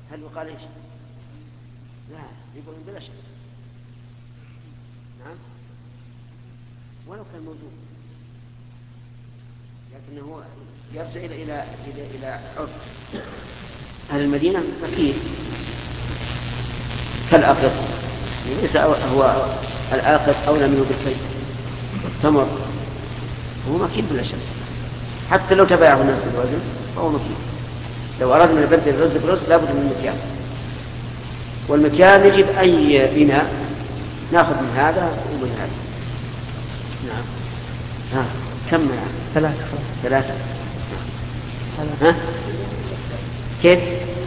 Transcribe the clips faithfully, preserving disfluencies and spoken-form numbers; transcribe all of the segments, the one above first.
هل يقال إيش؟ لا، يقول بلا شك. نعم، ولو كان موجود، لكنه يرجع إلى إلى إلى إلى عرف أهل المدينة مكيل كالآخر، ليس هو الآخر أولى منه بالكيل. التمر هو مكيل بلا شك، حتى لو تباعه الناس بالوزن فهو مكيل. لو أردنا نبدل الرز برز لابد من المكيال، والمكيال يجب أي بناء ناخذ من هذا ومن هذا. نعم. ها كم يعني؟ ثلاثة ثلاثة. ها كيف؟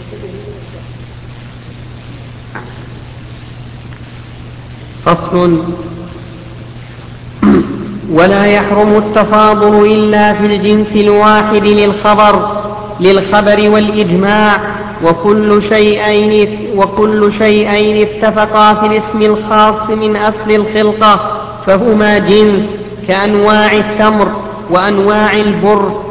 فصل. ولا يحرم التفاضل إلا في الجنس الواحد للخبر للخبر والإجماع، وكل شيئين وكل شيئين اتفقا في الاسم الخاص من أصل الخلقة فهما جنس، كأنواع التمر وأنواع البر.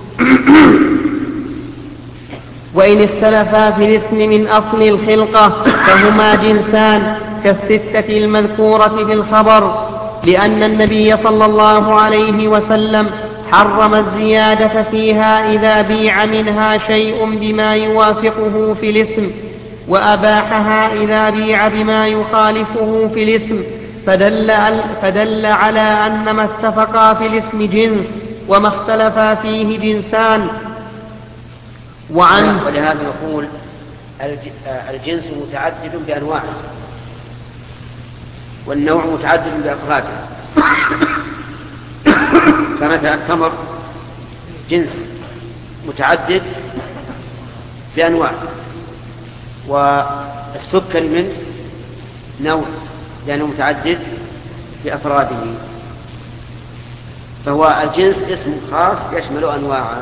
وإن اختلفا في الاسم من أصل الخلقة فهما جنسان كالستة المذكورة في الخبر، لأن النبي صلى الله عليه وسلم حرم الزيادة فيها إذا بيع منها شيء بما يوافقه في الاسم، وأباحها إذا بيع بما يخالفه في الاسم، فدل, فدل على أن ما اتفقا في الاسم جنس وما اختلفا فيه جنسان. وعن ولهذا نقول الجنس متعدد بأنواعه، والنوع متعدد بأفراده. فمثلا التمر جنس متعدد بأنواع، والسكر منه نوع لأنه متعدد بأفراده، فهو الجنس اسم خاص يشمل أنواعه.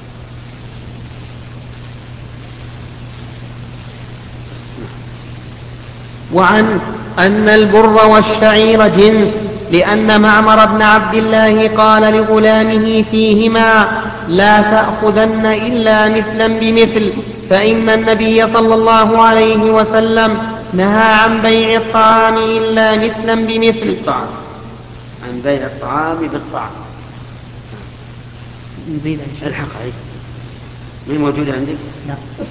وعن أن البر والشعير جنس، لأن معمر بن عبد الله قال لغلامه فيهما لا تأخذن إلا مثلا بمثل، فإن النبي صلى الله عليه وسلم نهى عن بيع الطعام إلا مثلا بمثل. الطعام عن بيع الطعام بالطعام. الحق عليك مين موجود عندك؟ لا.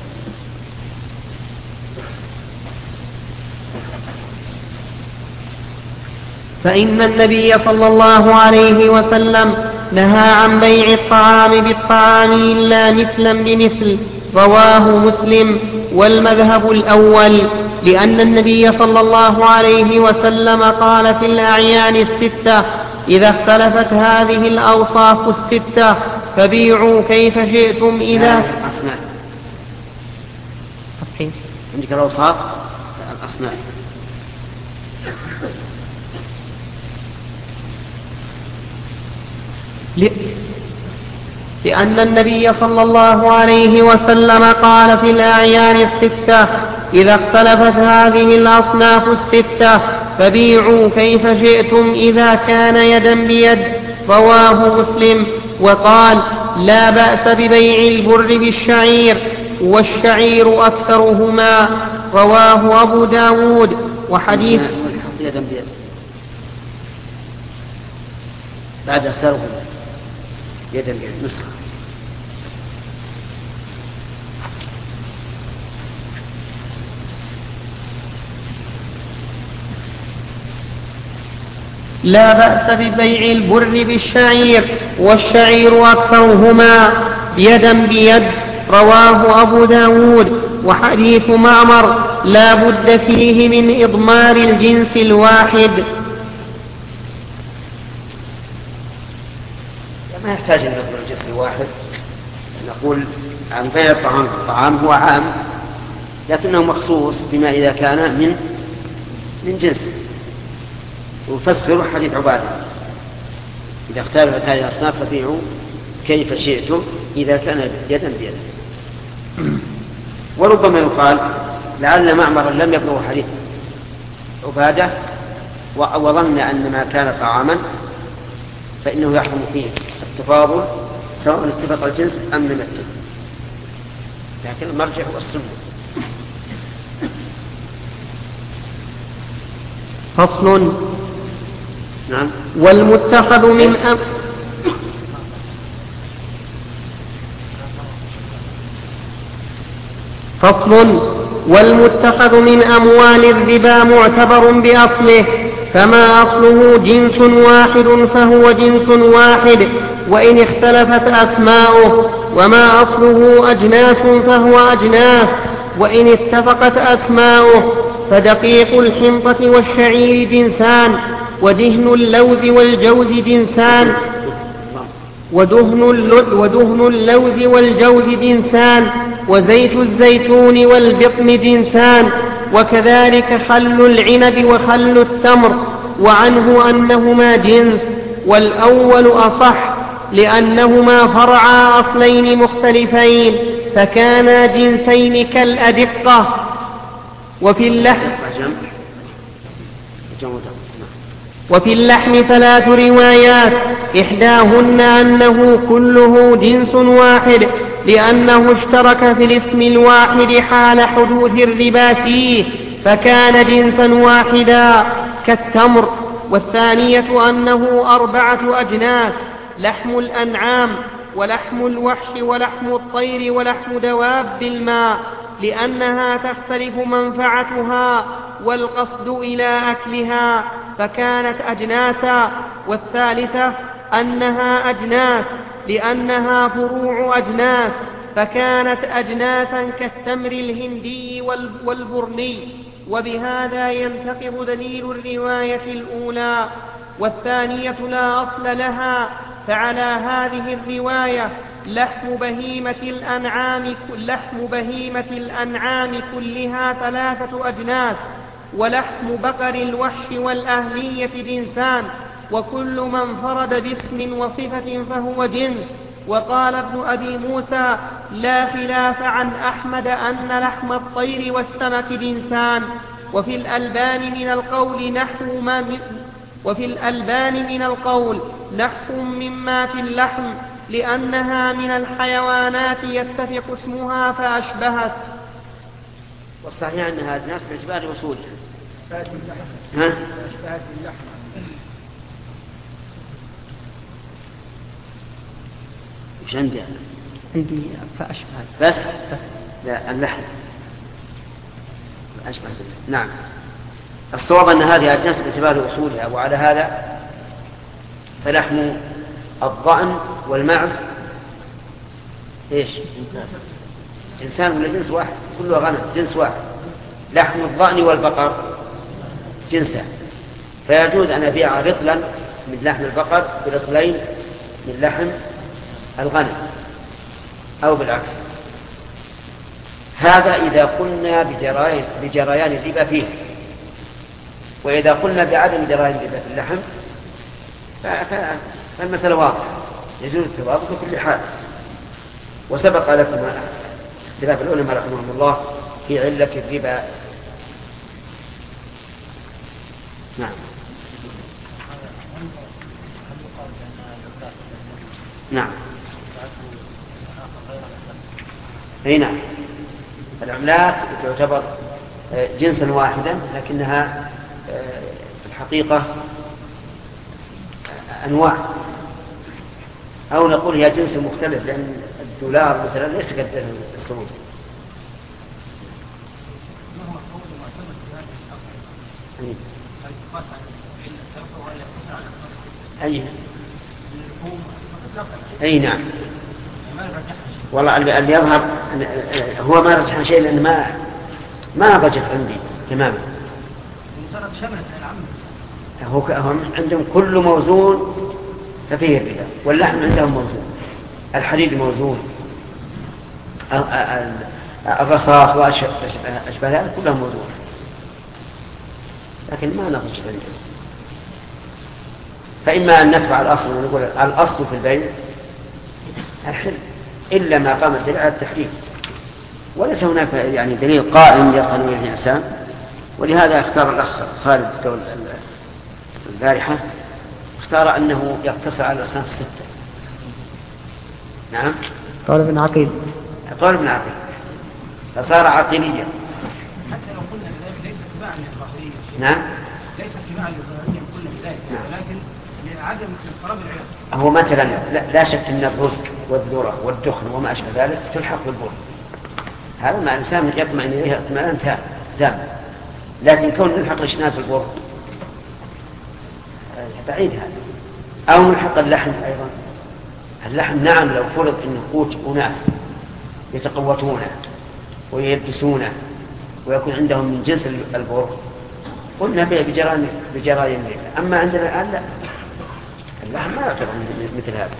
فإن النبي صلى الله عليه وسلم نهى عن بيع الطعام بالطعام إلا مثلا بمثل، رواه مسلم. والمذهب الأول، لأن النبي صلى الله عليه وسلم قال في الأعيان الستة إذا اختلفت هذه الأوصاف الستة فبيعوا كيف شئتم. إذا أصناف عندك الأوصاف الأصناف. لأن النبي صلى الله عليه وسلم قال في الأعيان الستة إذا اختلفت هذه الأصناف الستة فبيعوا كيف شئتم إذا كان يدا بيد، رواه مسلم. وقال لا بأس ببيع البر بالشعير، والشعير أكثرهما، رواه أبو داود. وحديث يدا بيد بعد أكثرهما يدا بيد نسخة. لا بأس ببيع البر بالشعير، والشعير أكثرهما يدا بيد، رواه أبو داود. وحديث معمر لا بد فيه من إضمار الجنس الواحد. ما يحتاج أن نقول الجنس الواحد، نقول عن بيع الطعام الطعام هو عام لكنه مخصوص بما إذا كان من من جنس. وفسروا حديث عبادة إذا اختلفت هذه الأصناف فبيعوا كيف شئتم إذا كان يدا بيد. وربما يقال لعل معمر لم يبلغ حديث عبادة وظن أن ما كان طعاما فإنه يحرم فيه التفاضل سواء اتفق الجنس أم لم يتفق، لكن المرجع هو السنة. فصل. نعم. والمتخذ من أم فصل. والمتخذ من أموال الربا معتبر بأصله، فما أصله جنس واحد فهو جنس واحد وإن اختلفت أسماؤه، وما أصله أجناس فهو أجناس وإن اتفقت أسماؤه. فدقيق الحنطة والشعير جنسان، ودهن اللوز والجوز جنسان ودهن ودهن اللوز والجوز جنسان وزيت الزيتون والبطن جنسان، وكذلك خل العنب وخل التمر، وعنه أنهما جنس، والأول أصح لأنهما فرعا أصلين مختلفين فكانا جنسين كالأدقة. وفي اللحم وفي اللحم ثلاث روايات، إحداهن أنه كله جنس واحد لأنه اشترك في الاسم الواحد حال حدوث الربا فيه فكان جنسا واحدا كالتمر. والثانية أنه أربعة أجناس: لحم الأنعام ولحم الوحش ولحم الطير ولحم دواب الماء، لأنها تختلف منفعتها والقصد إلى أكلها فكانت أجناسا. والثالثة أنها أجناس لأنها فروع أجناس فكانت أجناسا كالتمر الهندي والبرني. وبهذا ينتقض دليل الرواية الأولى. والثانية لا أصل لها، فعلى هذه الرواية لحم بهيمة الأنعام لحم بهيمة الأنعام كلها ثلاثة أجناس، ولحم بقر الوحش والأهلية جنسان، وكل من فرد باسم وصفة فهو جنس. وقال ابن أبي موسى: لا خلاف عن أحمد أن لحم الطير والسمك جنسان. وفي الألبان من القول نحو ما من وفي الألبان من القول نحو مما في اللحم، لأنها من الحيوانات يتفق اسمها فأشبهت. والصحيح أنها أجناس باعتبار وصولها. ها؟ أشبهت اللحم. وش عندي؟ عندي فأشبهت بس لا اللحم أشبهت. نعم، الصواب أن هذه أجناس باعتبار وصولها، وعلى هذا فلحم الضأن والمعز إيش؟ إنسان ولا جنس واحد؟ كله غنم جنس واحد. لحم الضأن والبقر جنسا، فيجوز أن أبيع رطلا من لحم البقر برطلين من لحم الغنم أو بالعكس. هذا إذا قلنا بجريان, بجريان الربا فيه. وإذا قلنا بعدم جريان الربا في اللحم فالمسألة واضحة، يجوز التوافق في كل حال. وسبق لكم اختلاف العلماء رحمهم الله في علة الربا. نعم. نعم. اي نعم، العملات تعتبر جنسا واحدا لكنها في الحقيقة أنواع، أو نقول هي جنس مختلف، لأن الدولار مثلا ليس كالصمود. أي أي نعم، والله اللي يظهر هو ما رجح شيء، لأن ما ما ضجت عندي تماما. هو عندهم كل موزون ففيه الربا، واللحم عندهم موزون، الحديد موزون، الرصاص وأشبه ذلك كلهم موزون، لكن ما نضجت عندهم. فإما أن نتبع الأصل ونقول الأصل في البيع الحل، إلا ما قام الدليل على التحريم، وليس هناك يعني دليل قائم يقتنع به الإنسان. ولهذا اختار الأخ خالد البارحة، اختار أنه يقتصر على الأصناف الستة. نعم، قال ابن عقيل قال ابن عقيل فصار عقيليا. حتى لو قلنا ذلك ليس تباعا للظاهرية. نعم، ليس اتباعا لظاهرهم كل ذلك، ولكن لعدم انقراض العلم. هو مثلا لا, لا شك ان الرزق والذره والدخن وما اشبه ذلك تلحق بالبر، هذا مع الانسان يطمئن اليه اطمئنان تام، لكن كون نلحق الاشناف في البر بعيد هذا. او نلحق اللحم ايضا، اللحم نعم لو فرض انه قوت اناس يتقوتونه ويلبسونه ويكون عندهم من جنس البر قلنا بجرائم بجرائم اما عندنا الان لا، اللحم ما يعتبر مثل هذا.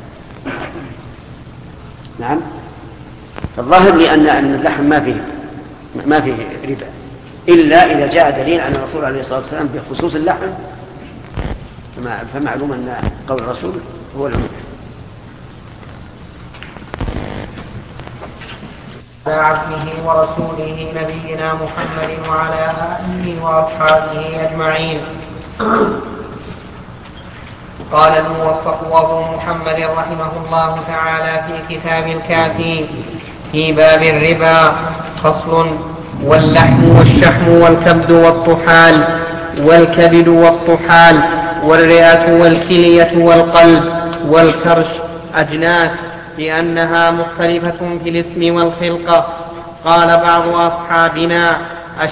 نعم، فالظاهر لي ان ان اللحم ما فيه ما فيه ربا الا اذا جاء دليل عن الرسول عليه الصلاه والسلام بخصوص اللحم، فمعلوم ان قول الرسول هو العموم. على عبده ورسوله نبينا محمد وعلى آله وأصحابه أجمعين. قال الموفق أبو محمد رحمه الله تعالى في كتاب الكافي في باب الربا فصل: واللحم والشحم والكبد والطحال والكبد والطحال والرئة والكلية والقلب والكرش أجناس لأنها مختلفة في الاسم والخلقة. قال بعض أصحابنا أش...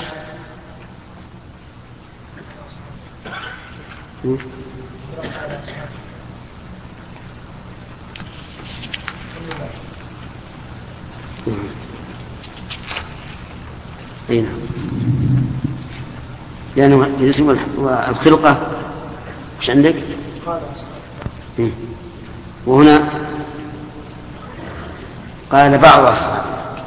أين لأنه الاسم والخلقة مش عندك؟ وهنا قال بعض أصحابنا،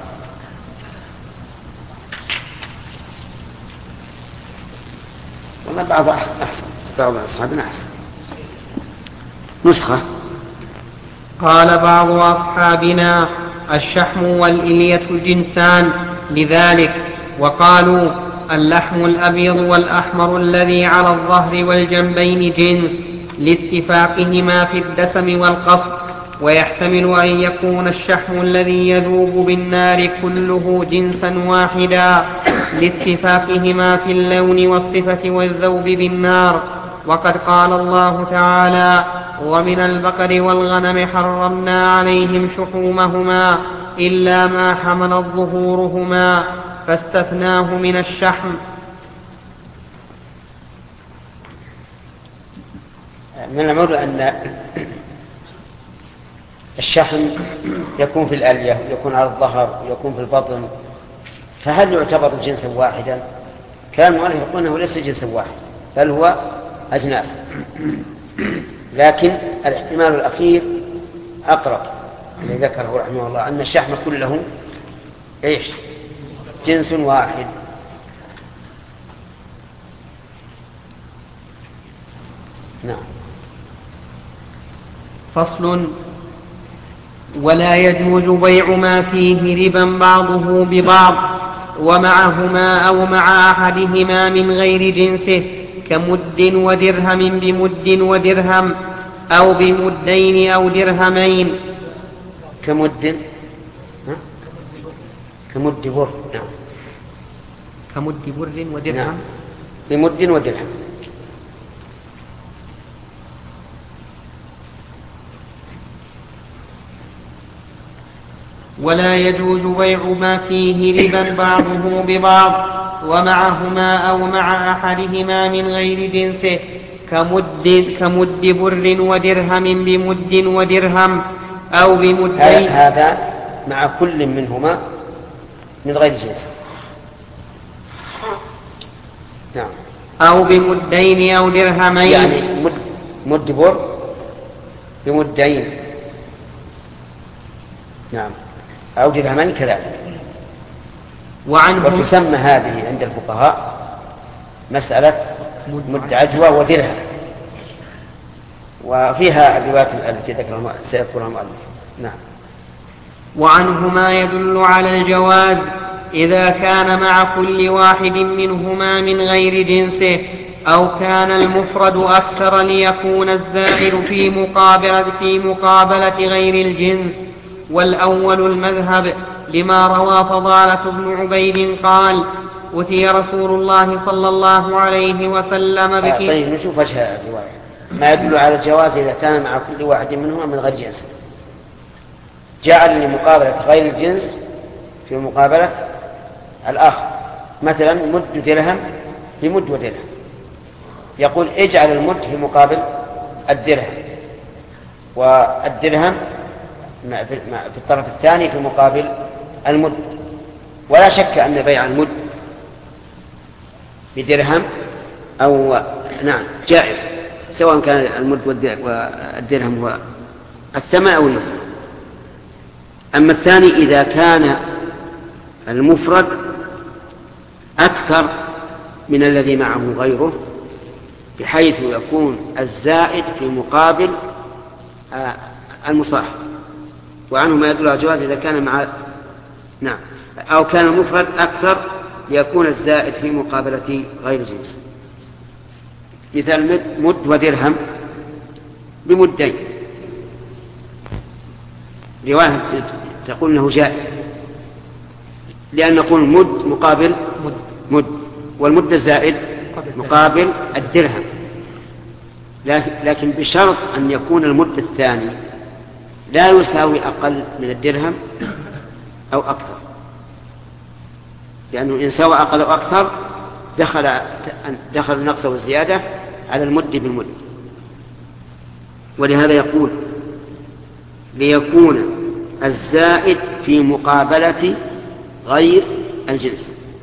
والله بعض أحسن، بعض أصحابنا أحسن نسخة. قال بعض أصحابنا الشحم والإلية جنسان لذلك، وقالوا اللحم الأبيض والأحمر الذي على الظهر والجنبين جنس لاتفاقهما في الدسم والقصد، ويحتمل أن يكون الشحم الذي يذوب بالنار كله جنسا واحدا لاتفاقهما في اللون والصفة والذوب بالنار. وقد قال الله تعالى: ومن البقر والغنم حرمنا عليهم شحومهما إلا ما حملت ظهورهما فاستثناه من الشحم. من المعلوم أن الشحم يكون في الألية، يكون على الظهر، يكون في البطن، فهل يعتبر جنسا واحدا؟ كان المؤلف يقول أنه ليس جنسا واحد بل هو أجناس، لكن الاحتمال الأخير أقرب الذي ذكره رحمه الله أن الشحم كله إيش؟ جنس واحد. نعم. فصل: ولا يجوز بيع ما فيه ربا بعضه ببعض ومعهما أو مع أحدهما من غير جنسه كمد ودرهم بمد ودرهم أو بمدين أو درهمين. كمد كمد بر نعم كمد بر ودرهم نعم. بمد ودرهم. ولا يجوز بيع ما فيه ربا بعضه ببعض ومعهما أو مع أحدهما من غير جنسه كمد, كمد بر ودرهم بمد ودرهم أو بمدين. هذا مع كل منهما من غير جنسه. نعم. أو بمدين أو درهمين، يعني مد, مد بر بمدين نعم أو درهمين كذلك. وتسمى هذه عند الفقهاء مسألة مد عجوة ودرهم، وفيها الروايات التي ذكرها سيذكرها المؤلف. نعم. وعنهما يدل على الجواز إذا كان مع كل واحد منهما من غير جنسه أو كان المفرد أكثر ليكون الزائد في مقابلة, في مقابلة غير الجنس. والأول المذهب لما روى فضالة بن عبيد قال: أتي رسول الله صلى الله عليه وسلم بك. طيب نشوف وجه الرواية ما يدل على الجواز إذا كان مع كل واحد منهما من غير جنس. جعل لمقابلة غير الجنس في مقابلة الآخر، مثلا مد درهم لمد ودرهم، يقول اجعل المد في مقابل الدرهم، والدرهم في الطرف الثاني في مقابل المد. ولا شك أن بيع المد بدرهم أو نعم جائز، سواء كان المد والدرهم هو الثمن أو النفع. أما الثاني إذا كان المفرد أكثر من الذي معه غيره، بحيث يكون الزائد في مقابل المصاحب، وعنه ما يدل على الجواز إذا كان مع نعم أو كان المفرد أكثر ليكون الزائد في مقابلة غير جنس. مثال مد ودرهم بمدين، رواية تقول أنه جائز، لأن نقول مد مقابل مد، والمد الزائد مقابل الدرهم، لكن بشرط أن يكون المد الثاني لا يساوي أقل من الدرهم أو أكثر، لأنه إن سوى أقل أو أكثر دخل دخل النقص والزيادة على المد بالمد. ولهذا يقول ليكون الزائد في مقابلة غير الجنس.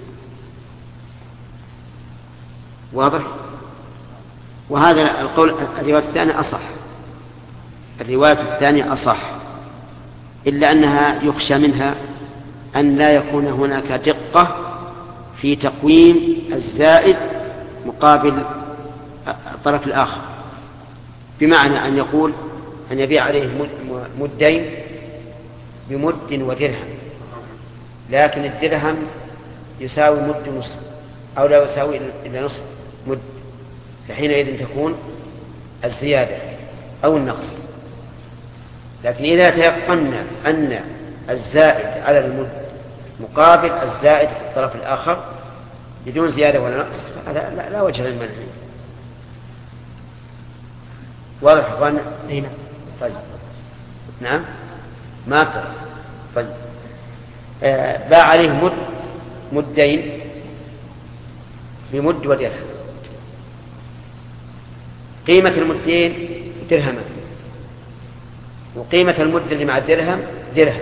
واضح؟ وهذا القول الرواية الثانية أصح، الرواية الثانية أصح، إلا أنها يخشى منها أن لا يكون هناك دقة في تقويم الزائد مقابل الطرف الآخر، بمعنى أن يقول أن يبيع عليه مدين بمد ودرهم، لكن الدرهم يساوي مد نصف أو لا يساوي إلا نصف مد، فحينئذ تكون الزيادة أو النقص. لكن إذا تيقنا أن الزائد على المد مقابل الزائد في الطرف الآخر بدون زيادة ولا نقص، هذا لا, لا وجه للمنع. واضح أخوان؟ نعم. طيب نعم ما أكثر. طيب آه باع عليه مد مدين بمد ودرهم، قيمة المدين درهما، وقيمة المد اللي مع الدرهم درهم.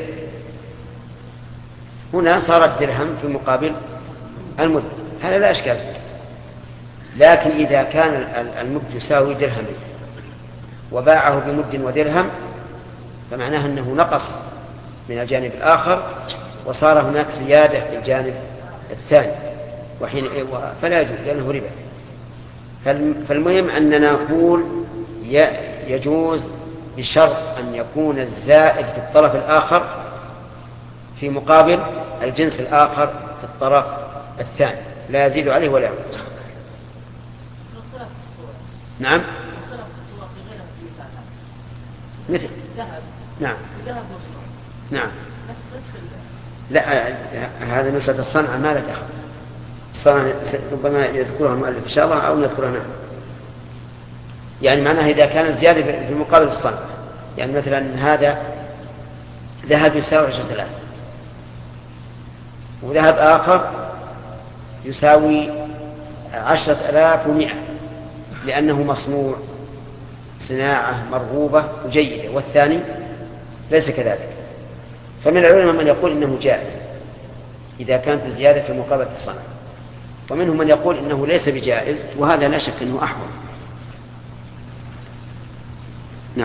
هنا صار الدرهم في مقابل المد، هذا لا أشكال فيه. لكن إذا كان المد يساوي درهمين وباعه بمد ودرهم فمعناه أنه نقص من الجانب الآخر وصار هناك زيادة في الجانب الثاني، وحين فلا يجوز لأنه ربا. فالمهم أننا نقول يجوز بشرط أن يكون الزائد في الطرف الآخر في مقابل الجنس الآخر في الطرف الثاني، لا يزيد عليه ولا ينقص. نعم مثل نعم نعم لا هذا مسألة الصنعة ما لا تأخذ الصنعة، ربما يذكرها المؤلف إن شاء الله أو نذكرها معه. يعني معناها إذا كان الزيادة في مقابل الصنعة، يعني مثلا هذا ذهب يساوي عشرة آلاف وذهب آخر يساوي عشرة آلاف ومئة، لأنه مصنوع صناعة مرغوبة وجيدة، والثاني ليس كذلك. فمن العلماء من يقول إنه جائز إذا كانت الزيادة في مقابلة الصنعة، ومنهم من يقول إنه ليس بجائز، وهذا لا شك أنه أحوط. نعم.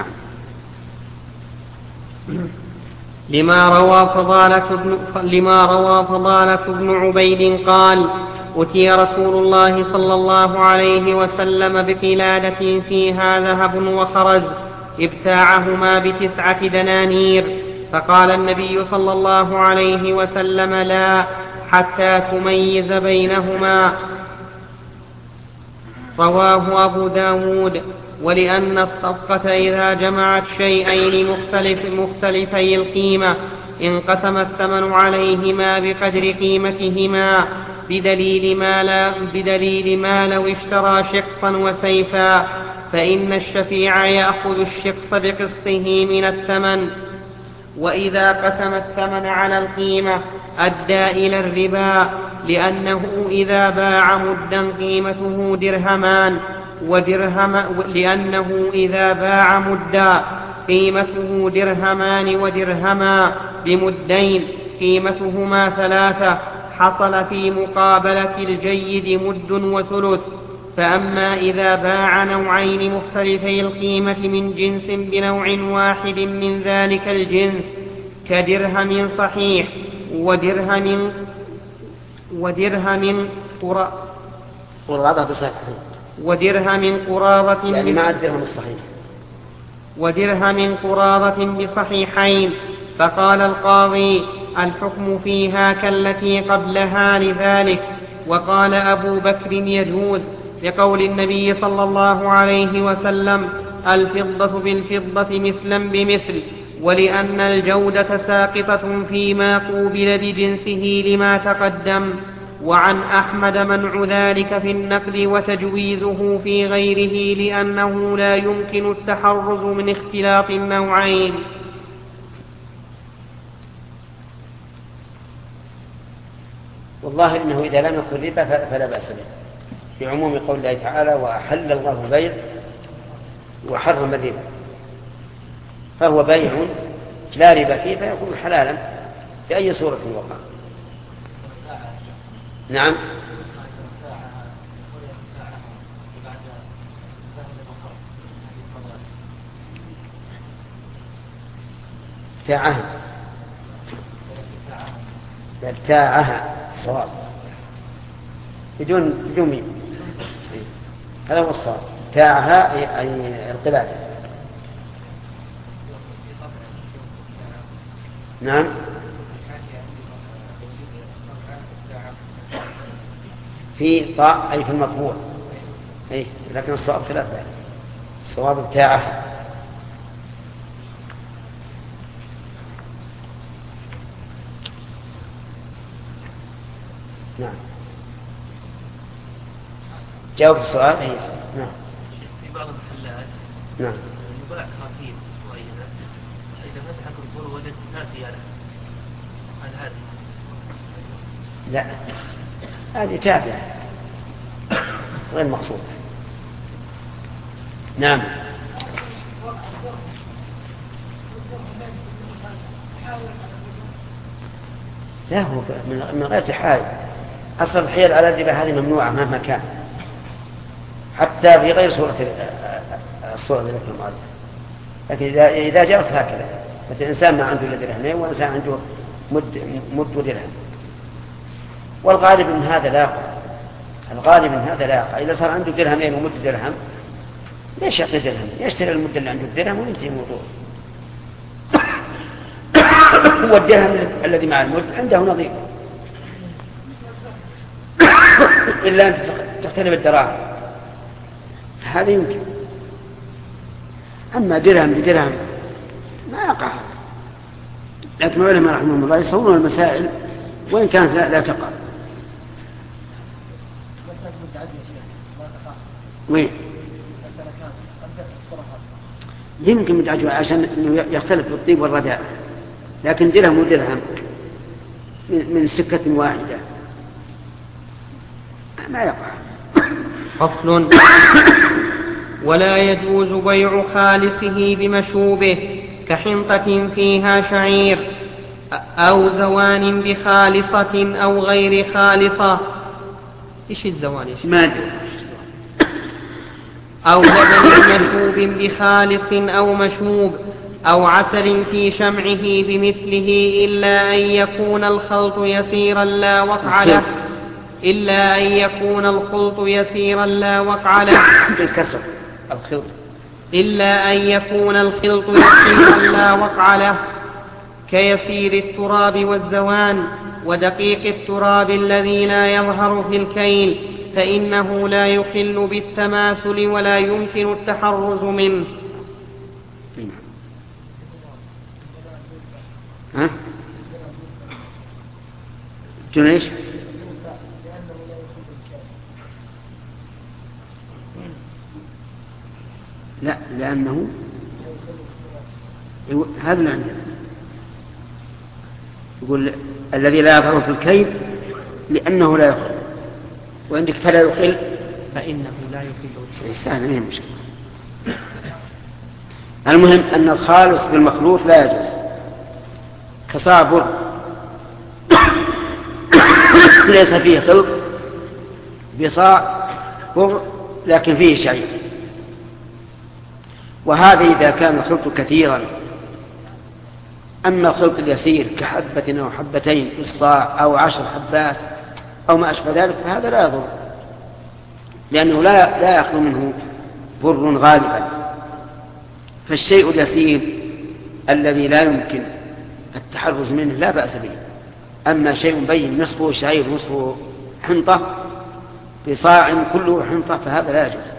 لما روى فضالة بن لما روى فضالة بن عبيد قال: أتي رسول الله صلى الله عليه وسلم بقلادة فيها ذهب وخرز ابتاعهما بتسعة دنانير، فقال النبي صلى الله عليه وسلم: لا، حتى تميز بينهما. رواه أبو داود. ولأن الصفقة إذا جمعت شيئين مختلف مختلفي القيمة انقسم الثمن عليهما بقدر قيمتهما، بدليل ما, لا بدليل ما لو اشترى شقصا وسيفا، فإن الشفيع يأخذ الشقص بقسطه من الثمن. وإذا قسم الثمن على القيمة أدى إلى الربا، لأنه إذا باع مدا قيمته درهمان ودرهم لأنه إذا باع مدا قيمته درهمان ودرهما بمدين قيمتهما ثلاثة، حصل في مقابلة الجيد مد وثلث. فأما إذا باع نوعين مختلفي القيمة من جنس بنوع واحد من ذلك الجنس كدرهم صحيح ودرهم ودرهم قرابة بصحيح ودرهم قرابة يعني مع الدرهم الصحيح ودرهم قرابة بصحيحين، فقال القاضي الحكم فيها كالتي قبلها لذلك. وقال أبو بكر يجوز لقول النبي صلى الله عليه وسلم الفضة بالفضة مثلا بمثل، ولأن الجودة ساقطة فيما قوبل بجنسه لما تقدم. وعن أحمد منع ذلك في النقل وتجويزه في غيره لأنه لا يمكن التحرز من اختلاط النوعين. والله إنه إذا لم يكن ربا فلا بأس به، بعموم قول الله تعالى وأحل الله البيع وحرم الربا، فهو بيع لا ربا فيه فيكون حلالا بأي صورة وقع. نعم. ابتاعها ابتاعها صواب بدون بدون مين، هذا هو الصواب. ابتاعها أي القلادة. نعم. في طاء أي في المطبوع، أي لكن الصواب خلاف ذلك، الصواب ابتاعها. نعم. جاوب السؤال. أي نعم. في بعض المحلات نعم يباع كراتين معينة، إذا فتح كرتون وجد ثلاث ريالات، هل هذه؟ لا، هذه تابعة غير مقصودة. نعم. لا، هو من غير تحايل. أصل الحيل على الربا هذه ممنوعة مهما كان، حتى في غير صورة الصورة التي ذكر المؤلف. لكن إذا إذا جرت هكذا، مثل إنسان ما عنده إلا درهمين وإنسان عنده مد مد ودرهم، والغالب من هذا لا يقع. الغالب من هذا لا يقع. إذا صار عنده درهمين ومد درهم، ليش يعطي درهم؟ يشتري المد اللي عنده الدرهم وينتهي الموضوع. هو الدرهم الذي مع المد عنده نظير، إلا أن تختلف الدراهم، هذا يمكن. أما درهم بدرهم ما يقع. لكن العلماء رحمهم الله يصورون المسائل وإن كانت لا, لا تقع. وين؟ يمكن متعجب عشان إنه يختلف بالطيب والرداء، لكن درهم ودرهم من سكة واحدة ما يقع. فصل. ولا يجوز بيع خالصه بمشوبه كحنطة فيها شعير أو زوان بخالصة أو غير خالصة. إيش الزوان؟ ما أدري. أو لبن مشوب بخالص أو مشوب أو عسل في شمعه بمثله، إلا أن يكون الخلط يسيرا لا وقع له إلا أن يكون الخلط يسيرا لا وقع له بالكسر الخلط إلا أن يكون الخلط يسيرا لا وقع له كيسير التراب والزوان ودقيق التراب الذي لا يظهر في الكيل، فإنه لا يخل بالتماثل ولا يمكن التحرز منه. ها؟ جنيش؟ لأنه هذا اللي عندنا. يقول الذي لا يظهر في الكيل لأنه لا يخل، وعندك فلا يخل فإنه لا يخل. سهل ما مشكلة. المهم أن الخالص بالمخلوط لا يجوز، كصاع بر ليس فيه خلط بصاع بر لكن فيه شعير. وهذا إذا كان الخلط كثيرا. أما الخلط اليسير كحبة أو حبتين في الصاع أو عشر حبات أو ما أشبه ذلك فهذا لا يضر، لأنه لا لا يخلو منه بر غالبا. فالشيء اليسير الذي لا يمكن التحرز منه لا بأس به. أما شيء بين نصفه شعير نصفه حنطة بصاع كله حنطة فهذا لا يجوز.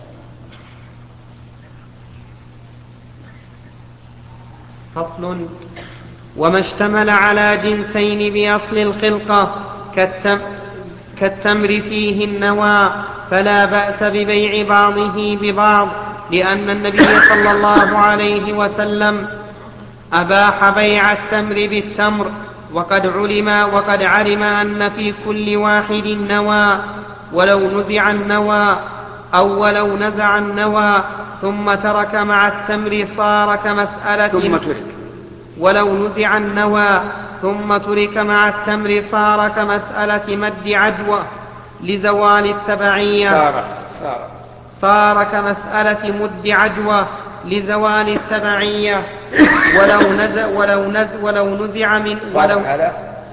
فصل. وما اشتمل على جنسين بأصل الخلقة كالتم كالتمر فيه النوى فلا بأس ببيع بعضه ببعض، لأن النبي صلى الله عليه وسلم أباح بيع التمر بالتمر، وقد علم وقد علم أن في كل واحد نوى، ولو نزع النوى أو ولو نزع النوى ثم ترك مع التمر صار كمسألة ثم ترك ولو نزع النوى ثم ترك مع التمر صار كمسألة مد عدوى لزوال التبعية صار صار صار كمسألة مد عدوى لزوال التبعية. ولو نزع ولو نزع ولو نزع من ولو هذا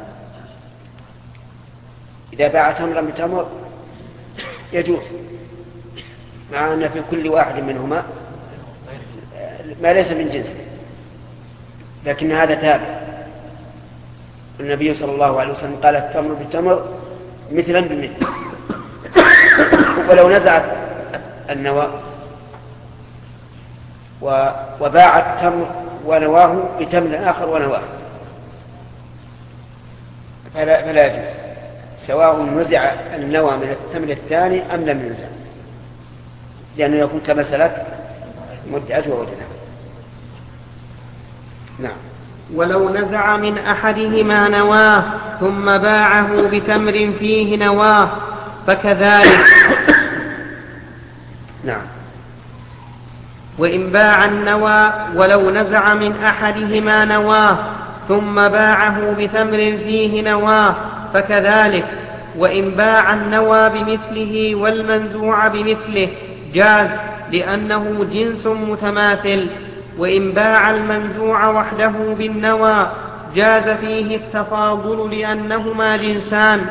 إذا باع تمرا بتمر يجوز، مع أن في كل واحد منهما ما ليس من جنسه، لكن هذا تابع. النبي صلى الله عليه وسلم قال التمر بالتمر مثلا بمثل. ولو نزعت النوى وباع التمر ونواه بتمر آخر ونواه فلا, فلا يجوز، سواء نزع النوى من التمر الثاني أم لم ينزع، لأنه يكون كمسألة مد عدوى وجنة. نعم. ولو نزع من أحدهما نواه ثم باعه بتمر فيه نواه فكذلك. نعم. وإن باع النوى ولو نزع من أحدهما نواه ثم باعه بتمر فيه نواه فكذلك. وإن باع النوى بمثله والمنزوع بمثله جاز، لأنه جنس متماثل. وإن باع المنزوع وحده بالنوى جاز فيه التفاضل لأنهما جنسان.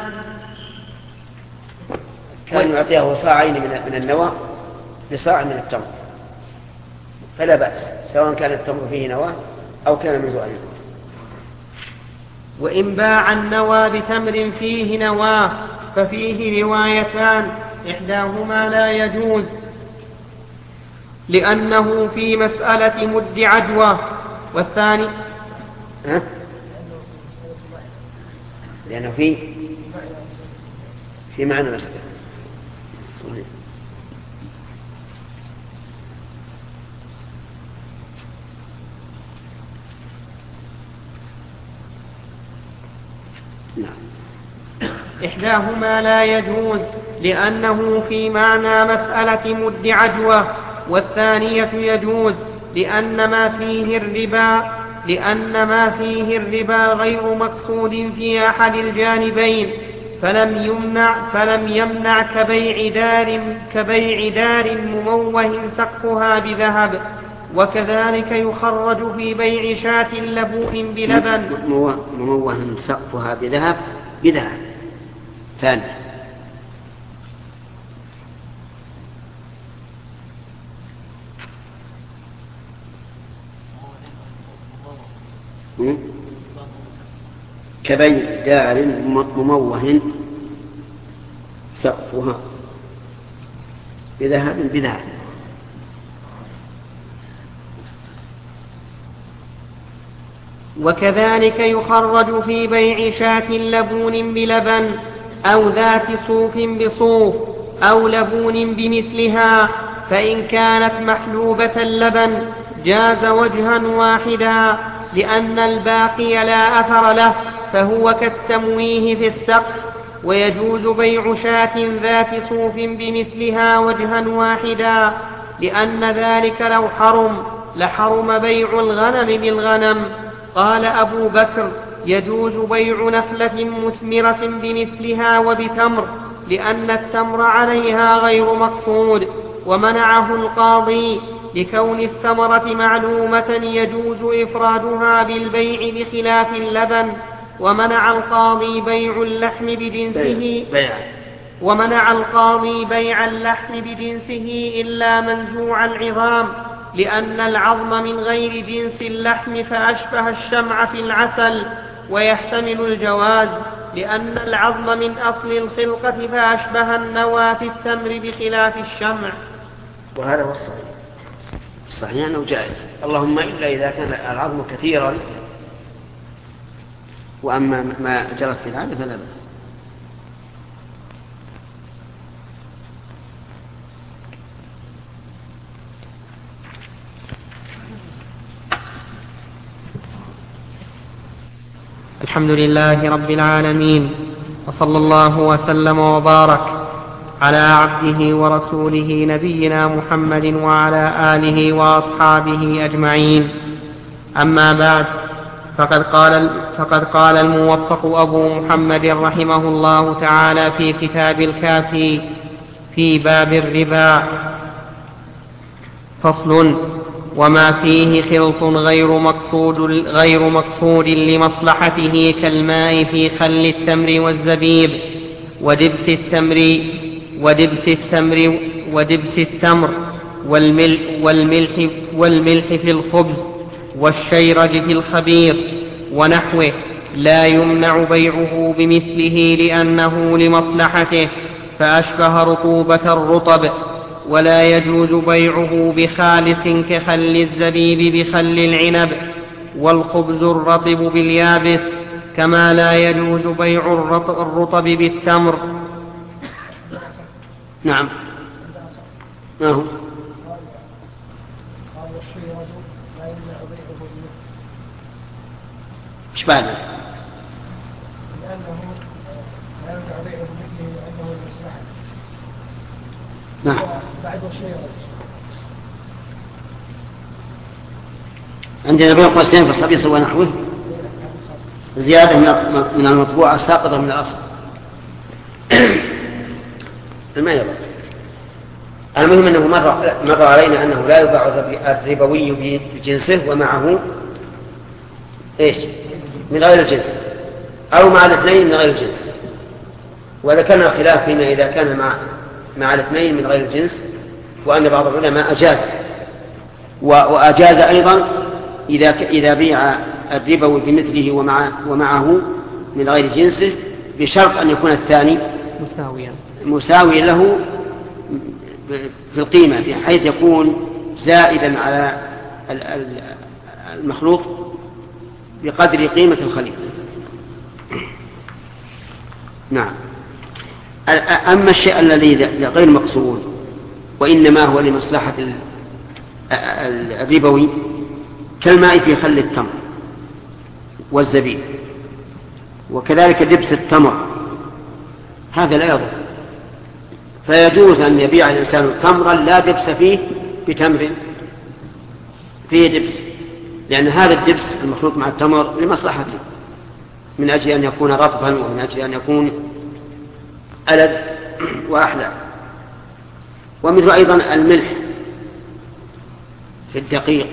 كان يعطيه صاعين من النوى بصاع من التمر فلا بأس، سواء كان التمر فيه نوى أو كان منزوعا. وإن باع النوى بتمر فيه نواه ففيه روايتان، إحداهما لا يجوز لأنه في مسألة مد عدوى، والثاني ها؟ لأنه في في معنى مسألة صحيح. إحداهما لا يجوز لأنه في معنى مسألة مد عدوى، والثانية يجوز لأن ما فيه الربا لأن ما فيه الربا غير مقصود في أحد الجانبين، فلم يمنع فلم يمنع كبيع دار كبيع دار مموه سقفها بذهب، وكذلك يخرج في بيع شاة لبوء بلبن مموه سقفها بذهب بذهب ثاني. كبيع دار مموه سقفها بذهب بذهب. وكذلك يخرج في بيع شاة لبون بلبن أو ذات صوف بصوف أو لبون بمثلها، فإن كانت محلوبة اللبن جاز وجها واحدا، لأن الباقي لا أثر له فهو كالتمويه في السقف. ويجوز بيع شاة ذات صوف بمثلها وجها واحدا، لأن ذلك لو حرم لحرم بيع الغنم بالغنم. قال أبو بكر: يجوز بيع نخلة مثمرة بمثلها وبتمر، لأن التمر عليها غير مقصود. ومنعه القاضي لكون الثمرة معلومة يجوز إفرادها بالبيع بخلاف اللبن. ومنع القاضي بيع اللحم بجنسه ومنع القاضي بيع اللحم بجنسه إلا منزوع العظام، لأن العظم من غير جنس اللحم فأشبه الشمع في العسل. ويحتمل الجواز، لأن العظم من أصل الخلقة فأشبه النوى في التمر بخلاف الشمع. وهذا هو الصحيح. الصحيح أنه جائز، اللهم إلا إذا كان العظم كثيرا، وأما ما جرت في العادة فلا بأس. الحمد لله رب العالمين، وصلى الله وسلم وبارك على عبده ورسوله نبينا محمد وعلى آله وأصحابه أجمعين. أما بعد، فقد قال, فقد قال الموفق أبو محمد رحمه الله تعالى في كتاب الكافي في باب الربا: فصل: وما فيه خلط غير مقصود, غير مقصود لمصلحته كالماء في خل التمر والزبيب ودبس التمر ودبس التمر ودبس التمر والملح, والملح, والملح في الخبز والشيرج في الخبير ونحوه، لا يمنع بيعه بمثله لأنه لمصلحته فأشبه رطوبة الرطب. ولا يجوز بيعه بخالص كخل الزبيب بخل العنب، والخبز الرطب باليابس، كما لا يجوز بيع الرطب بالتمر. نعم. ما هو؟ ايش بعد؟ لأنه لا يمنع بيعه بمثله لأنه المصلحة. نعم. بعد الشيء عندنا بين قوسين في الخبيث ونحوه زيادة من المطبوعة ساقطة من الأصل. ما يضر. المهم أنه مر, مر علينا أنه لا يباع الربوي بجنسه ومعه إيش؟ من غير الجنس، أو مع الاثنين من غير الجنس. وذكرنا خلاف فيما إذا كان مع مع الاثنين من غير الجنس، وأن بعض العلماء أجاز، وأجاز أيضا إذا إذا بيع الربوي بمثله ومع ومعه من غير جنسه، بشرط أن يكون الثاني مساويا مساوي له في القيمة، بحيث يكون زائدا على المخلوط بقدر قيمة الخليط. نعم. أما الشيء الذي غير مقصود وإنما هو لمصلحة الربوي كالماء في خل التمر والزبيب، وكذلك دبس التمر، هذا لا يضر، فيجوز أن يبيع الإنسان تمرا لا دبس فيه بتمر فيه دبس، لأن هذا الدبس المخلوط مع التمر لمصلحته، من أجل أن يكون رطبا ومن أجل أن يكون ألد وأحلى. ومثل أيضا الملح في الدقيق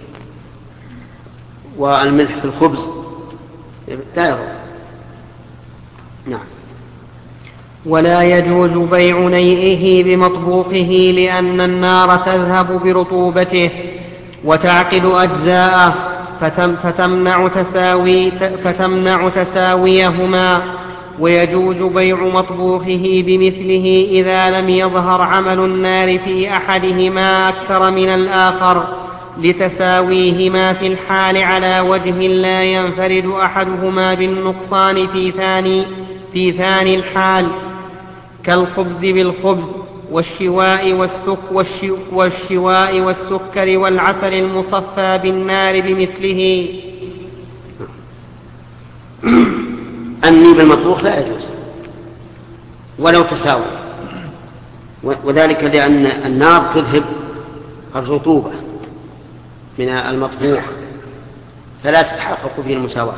والملح في الخبز لا يضر. نعم. ولا يجوز بيع نيئه بمطبوخه، لأن النار تذهب برطوبته وتعقد أجزاءه فتم فتمنع, تساوي فتمنع تساويهما. ويجوز بيع مطبوخه بمثله إذا لم يظهر عمل النار في أحدهما أكثر من الآخر، لتساويهما في الحال على وجه لا ينفرد أحدهما بالنقصان في ثاني, في ثاني الحال، كالخبز بالخبز والشواء والسك والشواء والسكر والعسل المصفى بالنار بمثله. النيب المطبوخ لا يجوز ولو تساوي، وذلك لأن النار تذهب الرطوبة من المطبوخ فلا تتحقق به المساواة.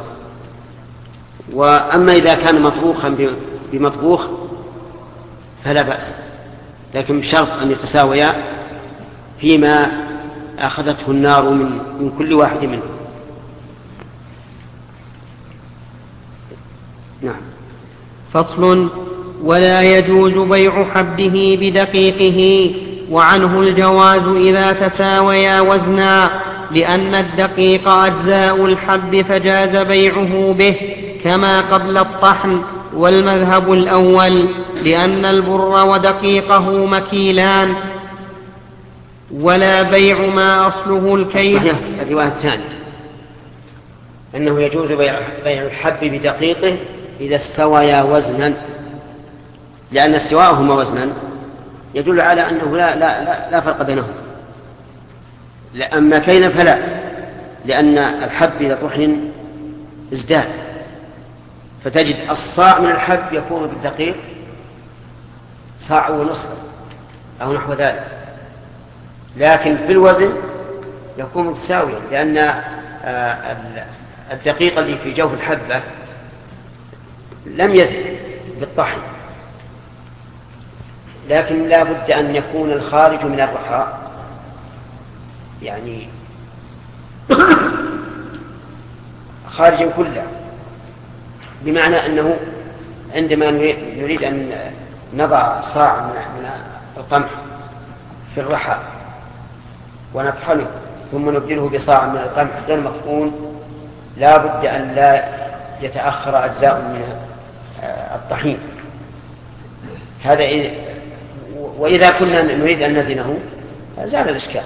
وأما إذا كان مطبوخا بمطبوخ فلا بأس، لكن بشرط أن يتساويا فيما أخذته النار من, من كل واحد منهم. نعم. فصل. ولا يجوز بيع حبه بدقيقه، وعنه الجواز إذا تساويا وزنا، لأن الدقيق أجزاء الحب فجاز بيعه به كما قبل الطحن، والمذهب الأول لأن البر ودقيقه مكيلان، ولا بيع ما أصله الكيل. الرواية الثانية أنه يجوز بيع الحب بدقيقه إذا استويا وزنا، لأن استواءهما وزنا يدل على أنه لا, لا, لا, لا فرق بينهم. أما كيلا فلا، لأن الحب إذا طحن ازداد، فتجد الصاع من الحب يكون بالدقيق صاع ونصف أو نحو ذلك، لكن في الوزن يكون متساويا، لأن الدقيق الذي في جوف الحبة لم يزد بالطحن، لكن لا بد أن يكون الخارج من الرحاء يعني خارجا كله، بمعنى أنه عندما نريد أن نضع صاع من القمح في الرحاء ونطحنه ثم نبدله بصاع من القمح غير مطحون، لا بد أن لا يتأخر أجزاء من الطحين. هذا إيه؟ وإذا كنا نريد أن نزنه زال الإشكال.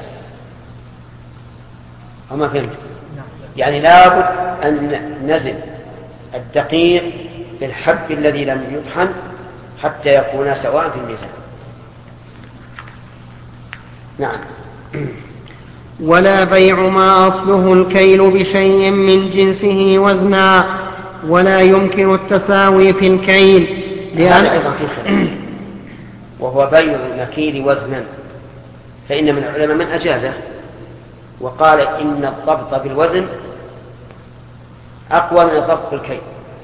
أما فهمت؟ يعني لا بد أن نزن الدقيق بالحب الذي لم يطحن حتى يكون سواء في الميزان. نعم. ولا بيع ما أصله الكيل بشيء من جنسه وزنا، ولا يمكن التساوي في الكيل، لأن أيضا في خلاف، وهو بيع المكيل وزنا، فإن من العلماء من أجازه وقال إن الضبط بالوزن أقوى من الضبط بالكيل،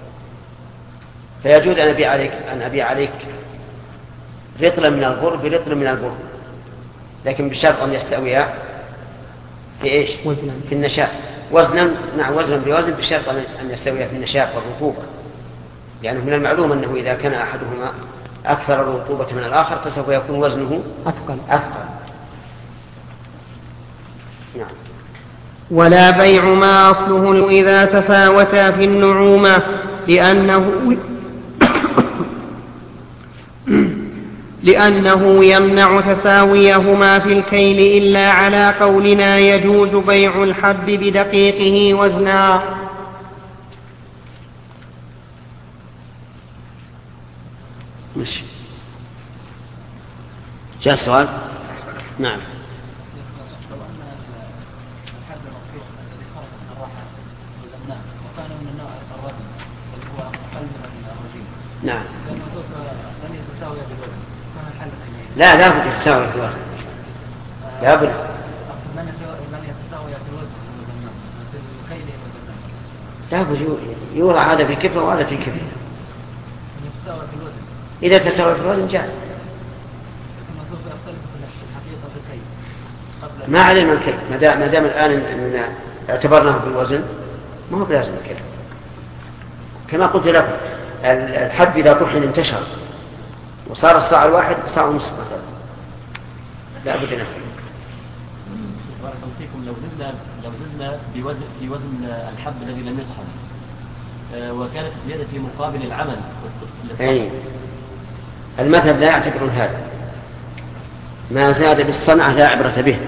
فيجوز أن أبيع عليك أن أبيع عليك رطلا من البر برطل من البر، لكن بشرط أن يستويا في إيش؟ في النشاء. وزنا نعم وزنا بوزن بشرط أن يستويا في النشاء والرطوبة، لأنه من المعلوم أنه إذا كان أحدهما أكثر رطوبة من الآخر فسوف يكون وزنه أثقل. أثقل. نعم. ولا بيع ما أصله إذا تفاوتا في النعومة، لأنه لأنه يمنع تساويهما في الكيل، إلا على قولنا يجوز بيع الحب بدقيقه وزنا. ماشي. جاء السؤال؟ نعم. نعم. لا لا بد يتساوي في الوزن، لا بد. لا بد يوضع هذا في كفة وهذا في كفة، إذا تساوي في الوزن جاز. ما علينا الكيل، ما دام الآن اعتبرناه بالوزن ما هو بلازم الكيل. كما قلت لكم الحب إذا طحن انتشر وصار الصاع الواحد صاع ونصف مثلا، لا بد نفسه. بارك الله فيكم. لو زدنا لو زدنا بوزن في وزن الحب الذي لم يطحن وكانت الزيادة في مقابل العمل، أي المذهب لا يعتبرون هذا، ما زاد بالصنعة لا عبرة به،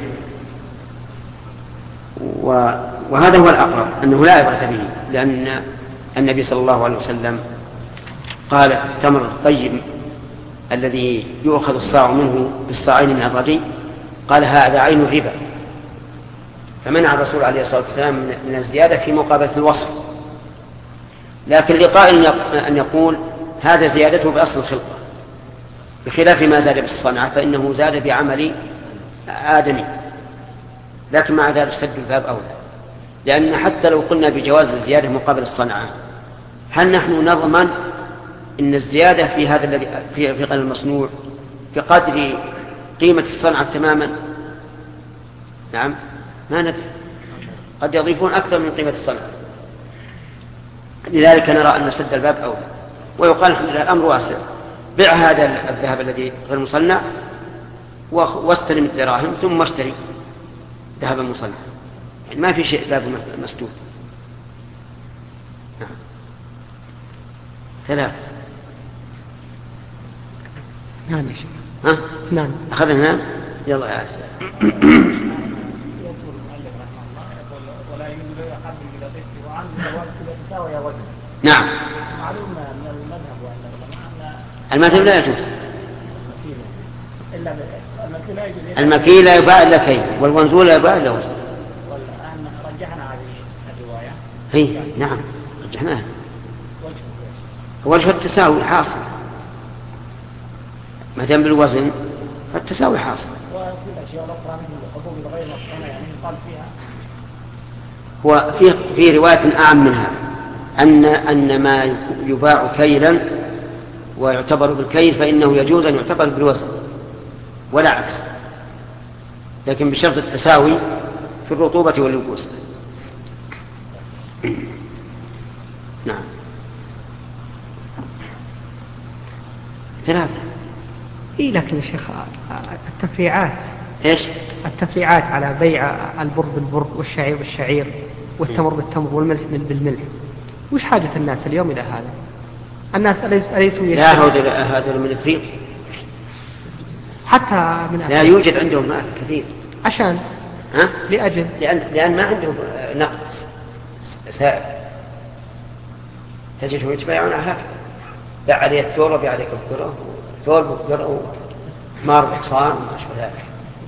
وهذا هو الأقرب أنه لا عبرة به، لأن النبي صلى الله عليه وسلم قال التمر الطيب الذي يؤخذ الصاع منه بالصاعين من الردي قال هذا عين الربا، فمنع الرسول عليه الصلاة والسلام من الزيادة في مقابلة الوصف. لكن لقائل أن يقول هذا زيادته بأصل الخلقة، بخلاف ما زاد بالصنعة فإنه زاد بعمل آدمي، لكن مع ذلك سد الباب أولى، لأن حتى لو قلنا بجواز الزيادة مقابل الصنعة، هل نحن نضمن إن الزيادة في هذا الذي في في غير المصنوع بقدر قيمة الصنعة تماما؟ نعم ما ندري، قد يضيفون أكثر من قيمة الصنعة. لذلك نرى أن سد الباب أولى، ويقال الحمد لله الأمر واسع، بيع هذا الذهب الذي غير مصنع واستلم الدراهم ثم اشتري ذهبا مصنع، يعني ما في شيء باب مسدود. نعم. ثلاث. نعم يا شيخ. ها؟ نعم. أخذنا نعم. يلا يا عسى. نعم. المثل لا يجوز. المكيل لا يباع إلا كيل، والونزول لا يباع إلا وزن. رجحنا هذه الرواية. هي نعم رجحناها. وجه التساوي حاصل، ما دام بالوزن فالتساوي حاصل. وفي الأشياء الأخرى مثل الحبوب غير مصنوعة يعني يقال فيها. هو في في رواية أعم منها أن أن ما يباع كيلا ويعتبر بالكيل فإنه يجوز أن يعتبر بالوزن ولا عكس، لكن بشرط التساوي في الرطوبة واليبوس. نعم. ثلاثة. إيه لكن يا شيخ التفريعات إيش؟ التفريعات على بيع البر بالبر والشعير بالشعير والتمر بالتمر والملح بالملح، وش حاجة الناس اليوم إلى هذا؟ الناس أليسوا لا هذا هذا من الفريق، حتى من لا يوجد عندهم مال كثير. عشان ها؟ لأجل لأن لأن ما عندهم نقد سائل، تجدهم يتبايعون على هكذا، باع عليه الثور وباع عليه الكرة، ثور بالكرة وحمار بحصان وما شابه ذلك.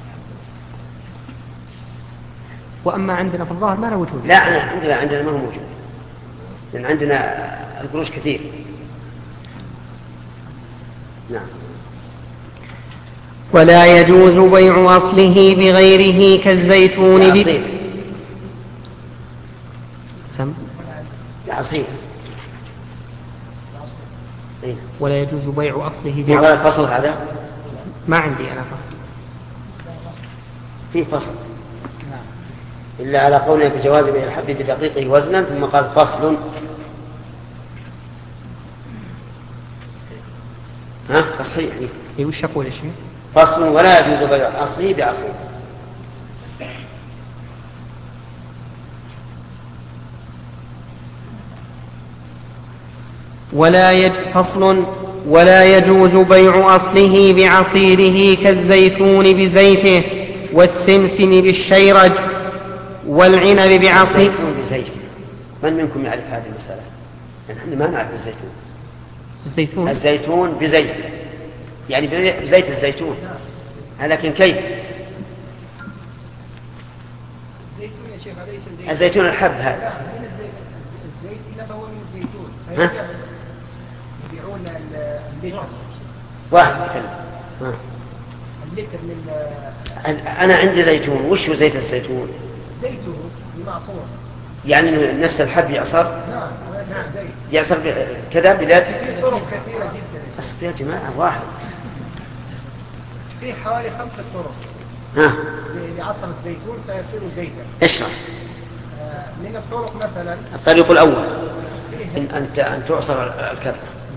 وأما عندنا في الظاهر ما له وجود. لا عندنا عندنا ما هو موجود، لأن عندنا القروش كثير. نعم. ولا يجوز بيع أصله بغيره كالزيتون ب... سم العصير. ولا يجوز بيع أصله بغيره. هذا الفصل هذا ما عندي أنا فصل. في فصل إلا على قولنا بجواز بيع الحب بدقيقه وزنا، ثم قال فصل. ها تصحيح إيه وش أقول يا شيخ؟ فصل ولا يجوز بيع أصلي بأصلي. ولا يج... فصل ولا يجوز بيع أصله بعصيره كالزيتون بزيته والسمسم بالشيرج والعنب بعصير بزيته. من منكم يعرف هذه المسألة؟ نحن ما نعرف الزيتون. الزيتون الزيتون بزيته يعني بزيت الزيتون، لكن كيف؟ الزيتون الحب هذا. الزيت لا هو من الزيتون. ها؟ يبيعون اللتر. واحد يتكلم. اللتر من. أنا عندي زيتون، وش هو زيت الزيتون؟ زيته المعصور. يعني نفس الحب يعصر؟ نعم نعم زيت. يعصر كذا بذات. في طرق كثيرة جدا. أصل يا جماعة واحد. في حوالي خمسة طرق. ها. لعصر الزيتون فيصير زيتا. اشرح. من الطرق مثلا. الطريق الأول إن أنت أن تعصر الكذا.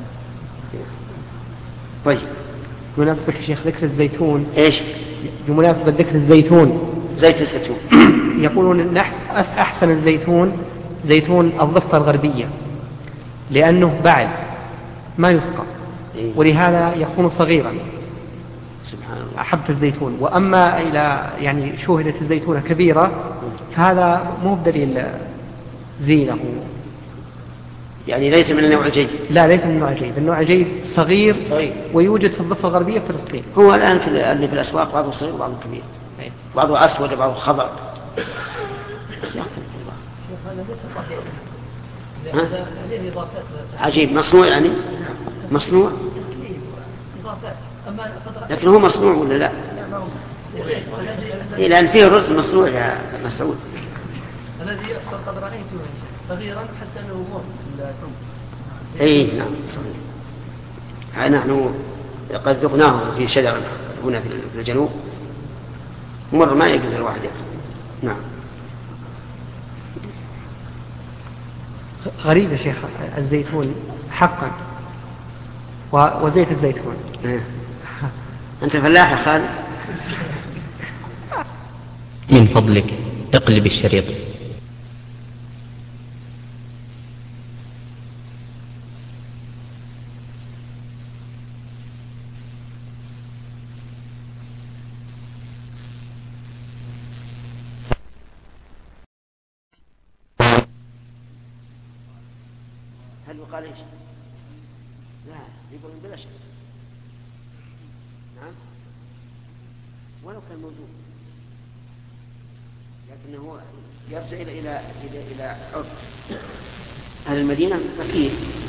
طيب. بمناسبة الشيخ ذكر الزيتون. إيش؟ بمناسبة ذكر الزيتون. زيت الزيتون. يقولون إن أحسن الزيتون زيتون الضفة الغربية، لأنه بعد ما يسقى، ولهذا يكون صغيرا. سبحان الله. أحبت الزيتون. وأما إلى يعني شوهدت الزيتونة كبيرة فهذا مو بدليل زينه يعني ليس من النوع الجيد. لا ليس من النوع الجيد، النوع الجيد صغير, صغير. ويوجد في الضفة الغربية في فلسطين. هو الآن في اللي في الأسواق بعضه صغير وبعضه كبير، بعضه أسود وبعضه خضر. عجيب، مصنوع يعني مصنوع، لكن هو مصنوع ولا لا؟ إيه، لأن فيه رز مصنوع يا مسعود. الذي يحصل قد رأيته صغيرا حتى أنه مر في الثوم. أي نعم صغير. نحن قد ذقناه في شجر هنا في الجنوب، مر ما يقدر الواحد يأكل. نعم. غريب يا شيخ الزيتون حقا، وزيت الزيتون. أنت فلاح يا خالد؟ من فضلك اقلب الشريط. هل يقال ايش؟ لا، يقول بلا شك. نعم، ولو كان موجود، لكنه يرجع الى الى الى الى عرف اهل المدينه اكيد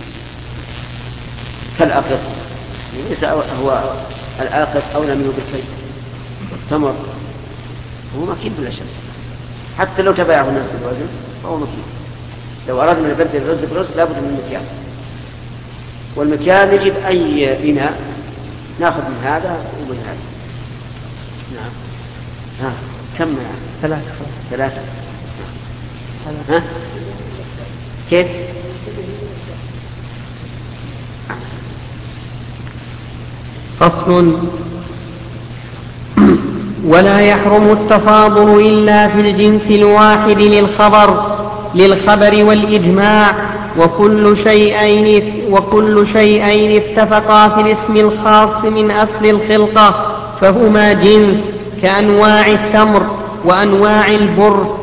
كالاقط، ليس هو الاقط اولى منه بالكيل والتمر، هو مكيل بلا شك. حتى لو تباعه الناس بالوزن فهو مكيل. لو أردنا نبدل الرز برز لابد من المكيال، والمكيال نجيب أي إناء ناخذ من هذا ومن هذا. نعم. ها كم يعني؟ ثلاثة. ثلاثة. ها كيف؟ فصل. ولا يحرم التفاضل إلا في الجنس الواحد للخبر للخبر والإجماع، وكل شيئين وكل شيئين اتفقا في الاسم الخاص من أصل الخلقة فهما جنس، كأنواع التمر وأنواع البر.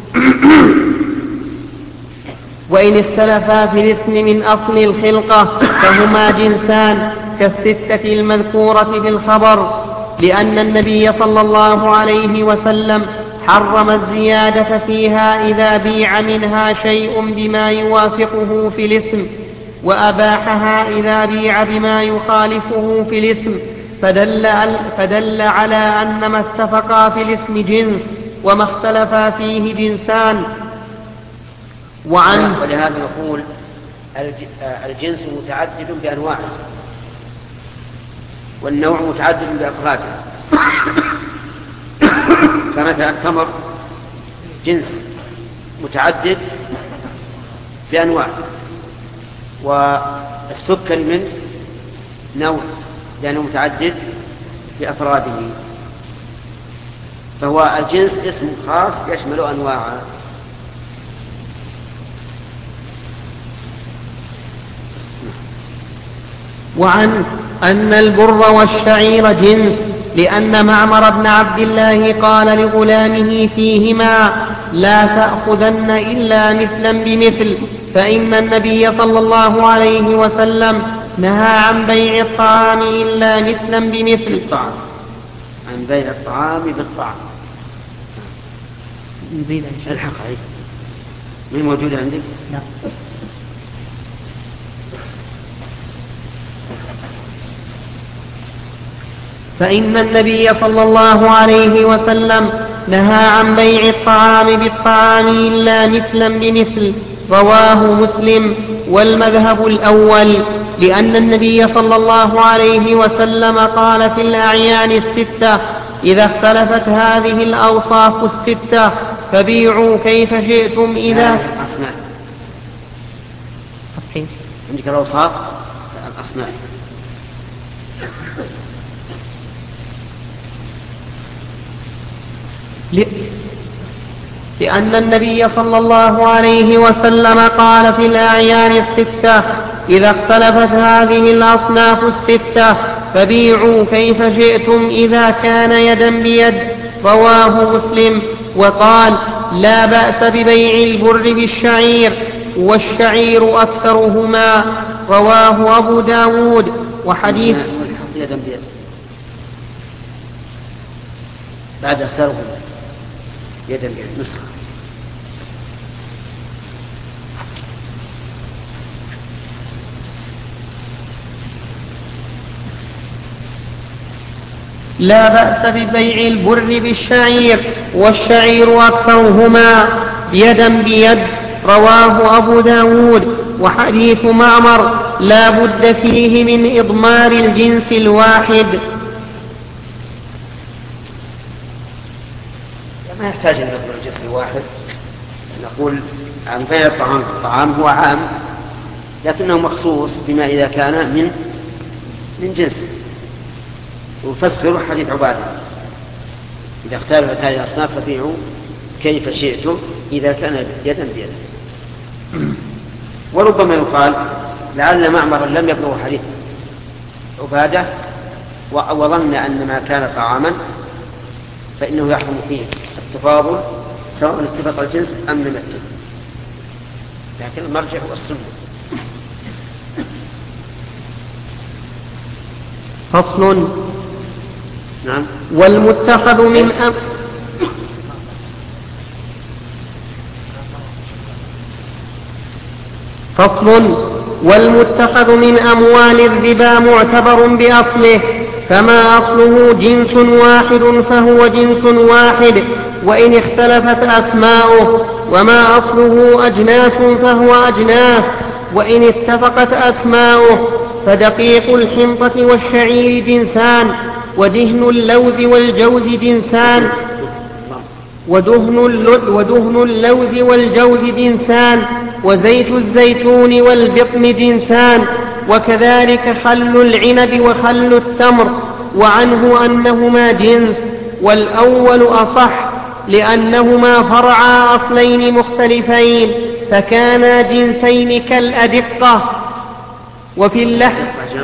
وإن اختلفا في الاسم من أصل الخلقة فهما جنسان كالستة المذكورة في الخبر، لأن النبي صلى الله عليه وسلم حرم الزيادة فيها إذا بيع منها شيء بما يوافقه في الاسم، وأباحها إذا بيع بما يخالفه في الاسم، فدل, فدل على أن ما اتفقا في الاسم جنس وما اختلفا فيه جنسان. وعن ولهذا نقول الجنس متعدد بأنواعه، والنوع متعدد بأفراده. فمثلا التمر جنس متعدد بأنواع، والسكر من نوع لأنه متعدد بأفراده، فهو الجنس اسم خاص يشمل أنواعه. وعن أن البر والشعير جنس، لأن معمر بن عبد الله قال لغلامه فيهما لا تأخذن إلا مثلا بمثل، فإن النبي صلى الله عليه وسلم نهى عن بيع الطعام إلا مثلا بمثل. الطعام عن بيع الطعام بالطعام. الحق عليك من موجود عندك؟ لا. فإن النبي صلى الله عليه وسلم نهى عن بيع الطعام بالطعام إلا مثلا بمثل، رواه مسلم. والمذهب الأول، لأن النبي صلى الله عليه وسلم قال في الأعيان الستة إذا اختلفت هذه الأوصاف الستة فبيعوا كيف شئتم. إذا أصناف عندك الأوصاف الأصناف. لأن النبي صلى الله عليه وسلم قال في الأعيان الستة إذا اختلفت هذه الأصناف الستة فبيعوا كيف شئتم إذا كان يدا بيد، رواه مسلم. وقال لا بأس ببيع البر بالشعير، والشعير أكثرهما. رواه أبو داود. وحديث يدا بيد بعد أكثرهما يدا بيد نسخة. لا بأس ببيع البر بالشعير والشعير أكثرهما يدا بيد. رواه أبو داود. وحديث معمر لا بد فيه من إضمار الجنس الواحد. ما يحتاج إلى إضمار الجنس الواحد. نقول عن بيع الطعام الطعام هو عام لكنه مخصوص بما إذا كان من من جنس. وفسروا حديث عبادة إذا اختلفت هذه الأصناف فبيعوا كيف شئتم إذا كان يدا بيد. وربما يقال لعل معمر لم يبلغ حديث عبادة وظن أن ما كان طعاما فإنه يحرم فيه التفاضل سواء اتفق الجنس أم لم يتفق. لكن المرجع هو السنة. فصل. نعم. والمتخذ من أم فصل. والمتخذ من أموال الربا معتبر بأصله، فما أصله جنس واحد فهو جنس واحد وإن اختلفت أسماؤه، وما أصله أجناس فهو أجناس وإن اتفقت أسماؤه. فدقيق الحنطة والشعير جنسان، ودهن اللوز والجوز جنسان ودهن, ودهن اللوز والجوز جنسان وزيت الزيتون والبطن جنسان، وكذلك خل العنب وخل التمر، وعنه أنهما جنس، والأول أصح لأنهما فرعا أصلين مختلفين فكانا جنسين كالأدقة. وفي اللحم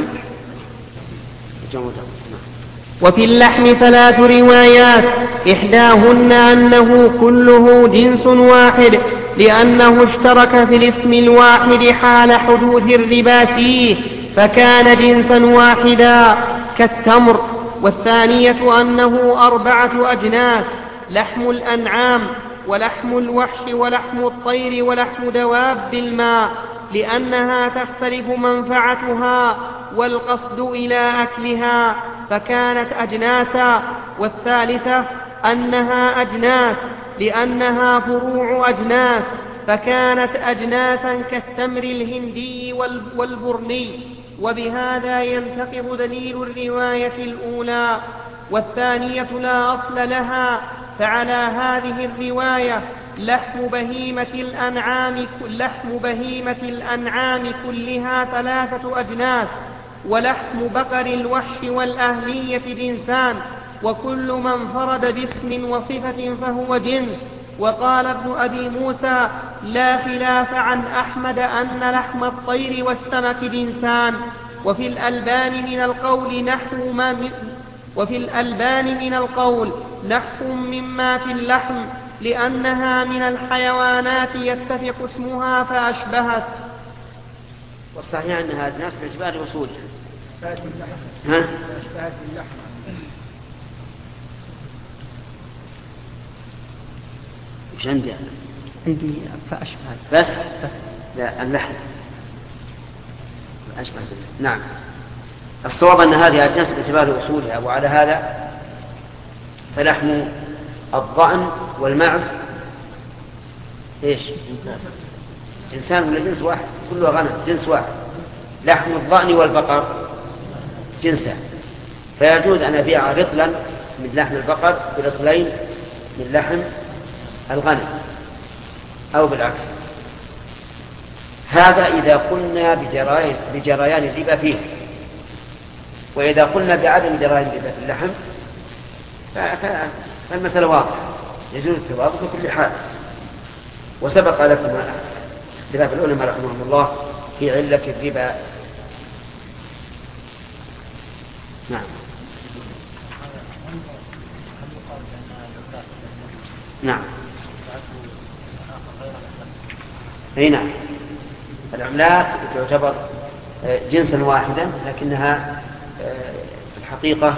وفي اللحم ثلاث روايات، إحداهن أنه كله جنس واحد لأنه اشترك في الاسم الواحد حال حدوث الربا فيه فكان جنسا واحدا كالتمر. والثانية أنه أربعة أجناس: لحم الأنعام ولحم الوحش ولحم الطير ولحم دواب الماء، لأنها تختلف منفعتها والقصد إلى أكلها فكانت أجناسا. والثالثة أنها أجناس لأنها فروع أجناس فكانت أجناسا كالتمر الهندي والبرني. وبهذا ينتقض دليل الرواية الأولى. والثانية لا أصل لها، فعلى هذه الرواية لحم بهيمة الأنعام لحم بهيمة الأنعام كلها ثلاثة أجناس، ولحم بقر الوحش والأهلية جنسان، وكل من فرد باسم وصفة فهو جنس. وقال ابن أبي موسى: لا خلاف عن أحمد أن لحم الطير والسمك جنسان. وفي الألبان من القول نحو ما وفي الألبان من القول نحو مما في اللحم، لأنها من الحيوانات يتفق اسمها فأشبهت. والصحيح أنها أجناس باعتبار أصولها. ها؟ أشبهت اللحم. وش عندي أنا؟ عندي فأشبهت بس لا اللحم أشبه. نعم، الصواب أن هذه أجناس باعتبار أصولها. وعلى هذا فلحم الضأن والمعز إيش؟ إنسان ولا جنس واحد؟ كله غنم جنس واحد. لحم الضأن والبقر جنسان، فيجوز أن أبيع رطلا من لحم البقر برطلين من لحم الغنم أو بالعكس. هذا إذا قلنا بجريان, بجريان الربا فيه. وإذا قلنا بعدم جريان الربا في اللحم فالمسألة واضحة، يجوز التوافق في كل حال. وسبق لكم اختلاف العلماء رحمهم الله في علة الربا. نعم. نعم. أي نعم. العملات تعتبر جنسا واحدا لكنها في الحقيقة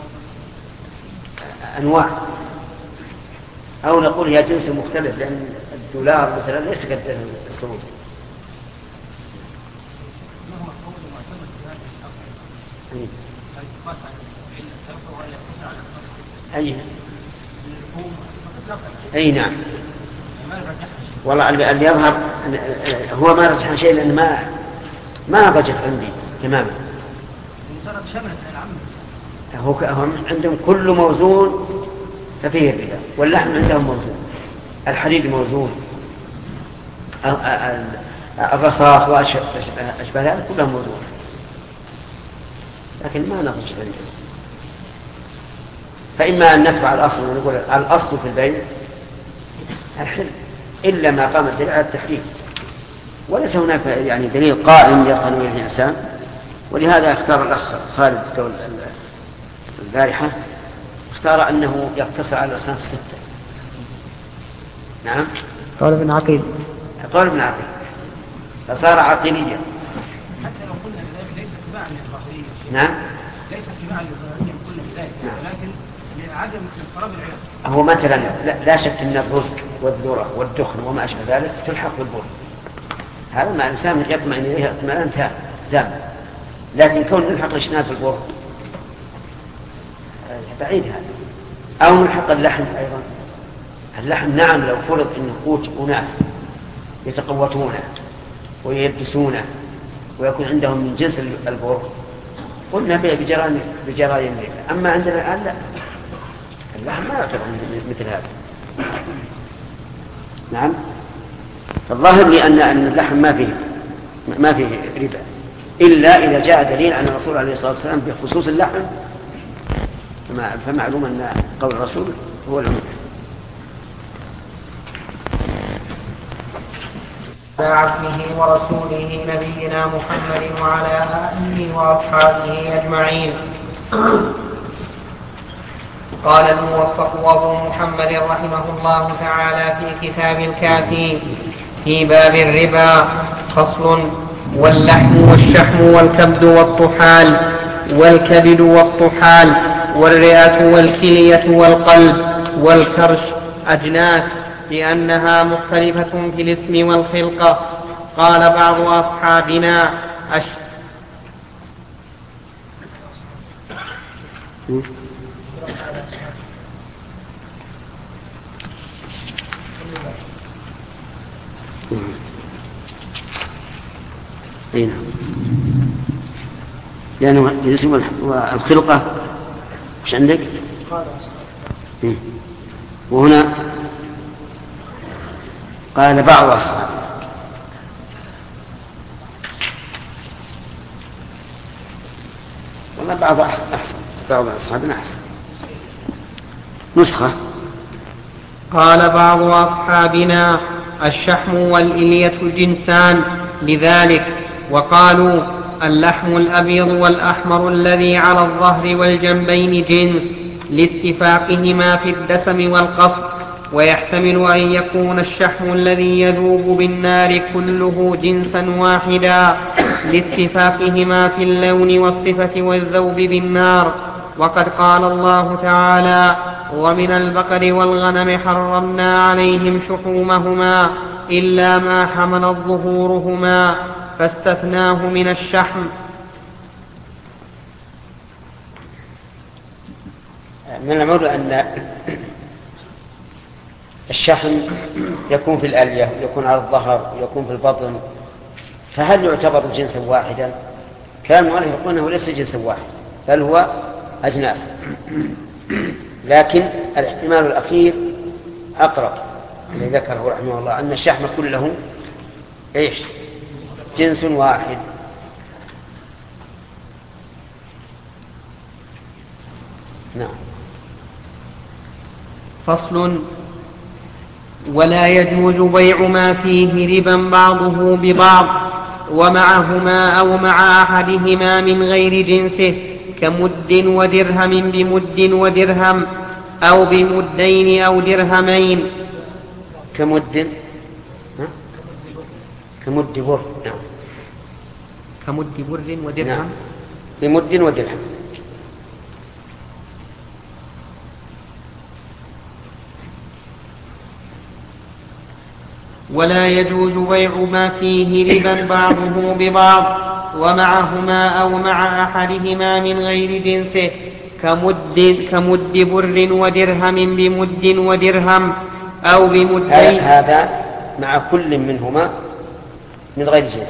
أنواع، أو نقول هي جنس مختلف، لأن الدولار مثلا ليس كالسعودي. أي أي نعم. والله اللي يظهر هو ما رجح شيء، لأن ما ما وجد عندي تماما. هو عندهم كل موزون ففيه الربا، واللحم عندهم موزون، الحديد موزون، الرصاص وأشبه ذلك كلها موزون، لكن ما نخرج عندهم. فإما أن نتبع الأصل ونقول الأصل في البيع الحل، إلا ما قام الدليل على التحريم، وليس هناك يعني دليل قائم يقنن به الإنسان. ولهذا اختار الأخ خالد البارحة، اختار أنه يقتصر على الأصناف الستة. نعم، قال ابن عقيل قال ابن عقيل فصار عقيليا. حتى لو قلنا بذلك ليس اتباعا للظاهرية. نعم، ليس اتباعا للظاهرية قلنا بذلك، ولكن لعدم انقراض العلم. هو مثلا لا, لا شك أن الرزق والذرة والدخن وما أشبه ذلك تلحق بالبر، هذا ما الإنسان يطمئن إليه اطمئنان تام، لكن كون نلحق الإشناد في البر بعيد هذا. أو نلحق اللحم أيضا. اللحم نعم لو فرض أن قوت أناس يتقوتونه ويلبسونه ويكون عندهم من جنس البر قلنا بجرائم بجرائم. أما عندنا الآن لا، اللحم ما يعتبر مثل هذا. نعم، فالظاهر لي أن أن اللحم ما فيه ما فيه ربا، إلا إذا جاء دليل عن الرسول عليه الصلاة والسلام بخصوص اللحم، فمعلوم أن قول الرسول هو العموم. على عبده ورسوله نبينا محمد وعلى آله وأصحابه أجمعين. قال الموفق وابو محمد رحمه الله تعالى في كتاب الكافي في باب الربا فصل: واللحم والشحم والكبد والطحال والكبد والطحال والرئة والكلية والقلب والكرش أجناس، لأنها مختلفة في الاسم والخلقة. قال بعض أصحابنا أش... أين لأنه الاسم والخلقة مش عندك؟ وهنا قال بعض أصحاب. والله بعض أحسن، بعض أصحابنا أحسن نسخة. قال بعض أصحابنا الشحم والإلية جنسان لذلك، وقالوا اللحم الأبيض والأحمر الذي على الظهر والجنبين جنس لاتفاقهما في الدسم والقصد، ويحتمل أن يكون الشحم الذي يذوب بالنار كله جنسا واحدا لاتفاقهما في اللون والصفة والذوب بالنار. وقد قال الله تعالى: ومن البقر والغنم حرمنا عليهم شحومهما إلا ما حملت ظهورهما، فاستثناه من الشحم. من المعلوم أن الشحم يكون في الألية، يكون على الظهر، يكون في البطن، فهل يعتبر جنسا واحدا؟ كان المؤلف يقول أنه ليس جنسا واحد بل هو أجناس، لكن الاحتمال الأخير أقرب الذي ذكره رحمه الله، أن الشحم كله إيش؟ جنس واحد. نعم. فصل: ولا يجوز بيع ما فيه ربا بعضه ببعض ومعهما أو مع أحدهما من غير جنسه، كمد ودرهم بمد ودرهم، أو بمدين أو درهمين. كمد كمد بر. نعم. كمد بر ودرهم. نعم. بمد ودرهم. ولا يجوز بيع ما فيه ربا بعضه ببعض ومعهما أو مع أحدهما من غير جنسه كمد, كمد بر ودرهم بمد ودرهم أو بمدين. هذا مع كل منهما من غير جنس.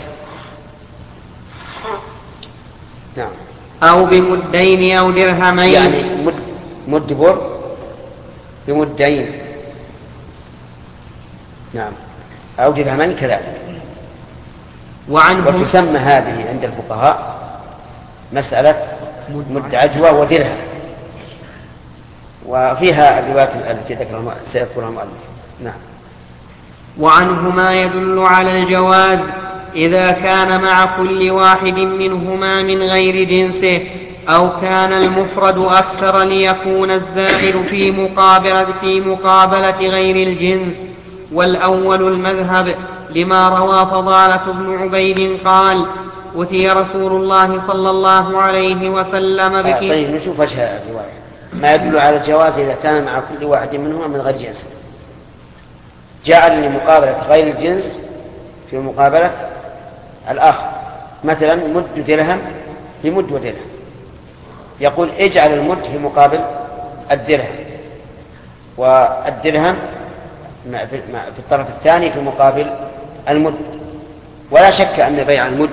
نعم. أو بمدين أو درهمين. يعني مد, مد بر بمدين. نعم. أو درهمين كذلك. وعنه وتسمى هذه عند الفقهاء مسألة مد عجوة ودرهم، وفيها الروايات التي ذكرها سيذكرها المؤلف. نعم. وعنه ما يدل على الجواز إذا كان مع كل واحد منهما من غير جنسه أو كان المفرد أكثر ليكون الزائد في مقابلة, في مقابلة غير الجنس. والأول المذهب لما روى فضالة بن عبيد قال أتي رسول الله صلى الله عليه وسلم بك. طيب نشوف وجه الرواية. ما يدل على الجواز إذا كان مع كل واحد منهما من غير جنس، جعل لمقابلة غير الجنس في مقابلة الآخر، مثلا مد درهم لمد ودرهم، يقول اجعل المد في مقابل الدرهم، والدرهم في الطرف الثاني في مقابل المد. ولا شك أن بيع المد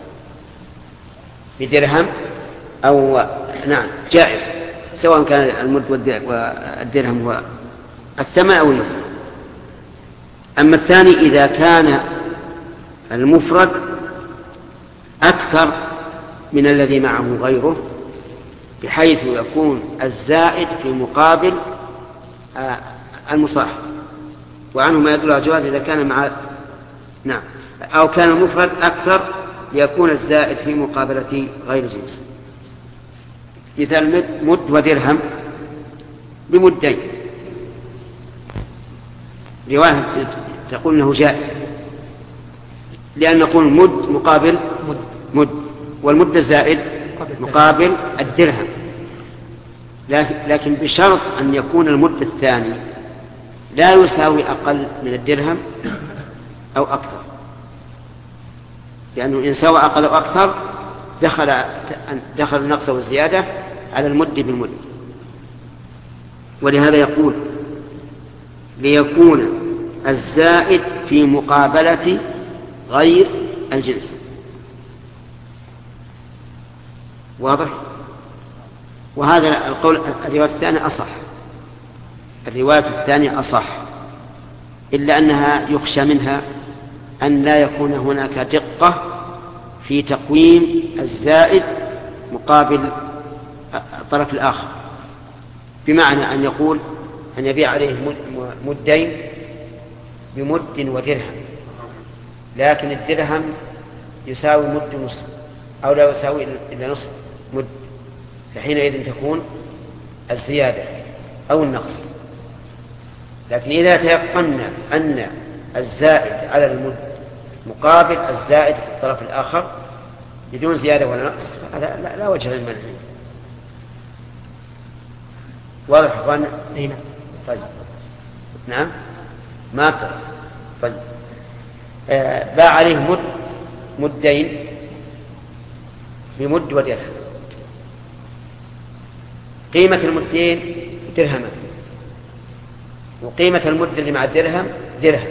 بدرهم أو نعم جائز، سواء كان المد والدرهم هو الثمن أو المثل. أما الثاني إذا كان المفرد أكثر من الذي معه غيره بحيث يكون الزائد في مقابل المصاحب. وعنه ما يدل على الجواز إذا كان مع نعم أو كان المفرد أكثر ليكون الزائد في مقابلة غير جنس. مثال مد ودرهم بمدين، رواية تقول أنه جائز، لأن نقول مد مقابل مد، والمد الزائد مقابل الدرهم، لكن بشرط أن يكون المد الثاني لا يساوي أقل من الدرهم أو أكثر، لأنه إن سوى أقل أو أكثر دخل دخل النقص والزيادة على المد بالمد. ولهذا يقول ليكون الزائد في مقابلة غير الجنس. واضح؟ وهذا القول الرواية الثانية أصح، الرواية الثانية أصح، إلا أنها يخشى منها أن لا يكون هناك دقة في تقويم الزائد مقابل الطرف الآخر، بمعنى أن يقول أن يبيع عليه مدين بمد ودرهم، لكن الدرهم يساوي مد نصف أو لا يساوي إلا نصف مد، فحينئذ تكون الزيادة أو النقص. لكن إذا تيقنا أن الزائد على المد مقابل الزائد في الطرف الآخر بدون زيادة ولا نقص، هذا لا, لا وجه للمنع. واضح أخوانا؟ نعم. طيب نعم ما أكثر. طيب آه باع عليه مد مدين بمد ودرهم، قيمة المدين درهما، وقيمة المد اللي مع الدرهم درهم.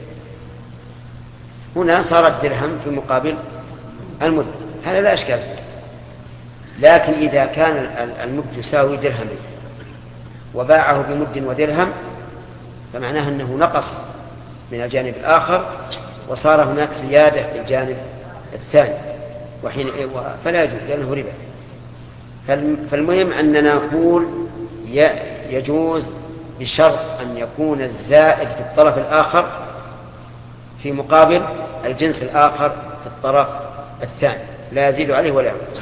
هنا صار الدرهم في مقابل المد، هذا لا أشكال فيه. لكن إذا كان المد يساوي درهمين وباعه بمد ودرهم فمعناه أنه نقص من الجانب الآخر وصار هناك زيادة في الجانب الثاني، وحين فلا يجوز لأنه ربا. فالمهم أننا نقول يجوز بشرط أن يكون الزائد في الطرف الآخر في مقابل الجنس الآخر في الطرف الثاني، لا يزيد عليه ولا ينقص.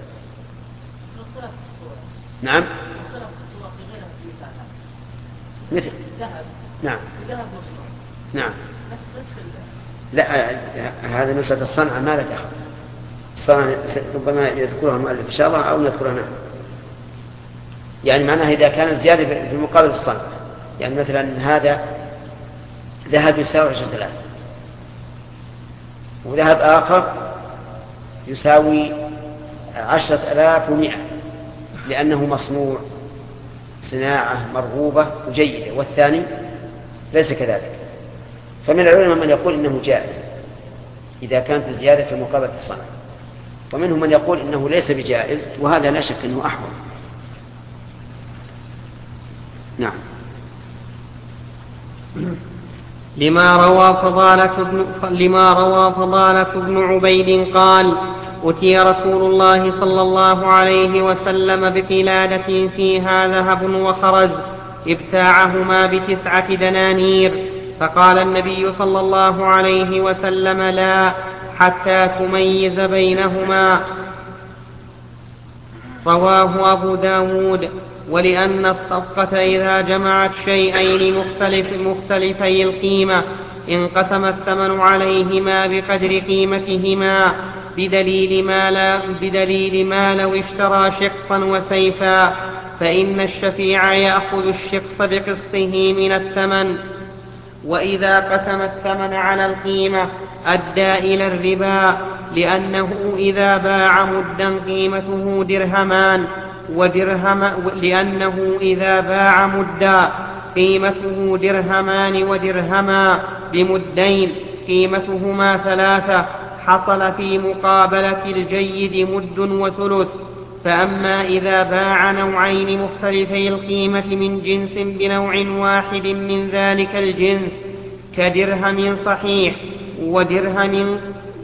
نعم مثل نعم نعم لا، هذا مسألة الصنعة ما لا دخل. الصنعة ربما يذكرها المؤلف إن شاء الله أو نذكرها نحن. يعني معناها إذا كانت زيادة في مقابل الصنعة، يعني مثلا هذا ذهب يساوي عشرة آلاف وذهب آخر يساوي عشرة آلاف ومئة، لأنه مصنوع صناعة مرغوبة وجيدة، والثاني ليس كذلك. فمن العلماء من يقول إنه جائز إذا كانت الزيادة في مقابلة الصنعة، ومنهم من يقول إنه ليس بجائز، وهذا لا شك أنه أحوط. نعم. لما روى فضالة بن لما روى فضالة بن عبيد قال: أتي رسول الله صلى الله عليه وسلم بقلادة فيها ذهب وخرز ابتاعهما بتسعة دنانير، فقال النبي صلى الله عليه وسلم: لا، حتى تميز بينهما. رواه أبو داود. ولأن الصفقة إذا جمعت شيئين مختلف مختلفي القيمة انقسم الثمن عليهما بقدر قيمتهما، بدليل ما, لا بدليل ما لو اشترى شقصا وسيفا، فإن الشفيع يأخذ الشقص بقسطه من الثمن. وإذا قسم الثمن على القيمة أدى إلى الربا، لأنه إذا باع مدا قيمته درهمان ودرهم لأنه إذا باع مدا قيمته درهمان ودرهما بمدين قيمتهما ثلاثة، حصل في مقابلة الجيد مد وثلث. فأما إذا باع نوعين مختلفي القيمة من جنس بنوع واحد من ذلك الجنس كدرهم صحيح ودرهم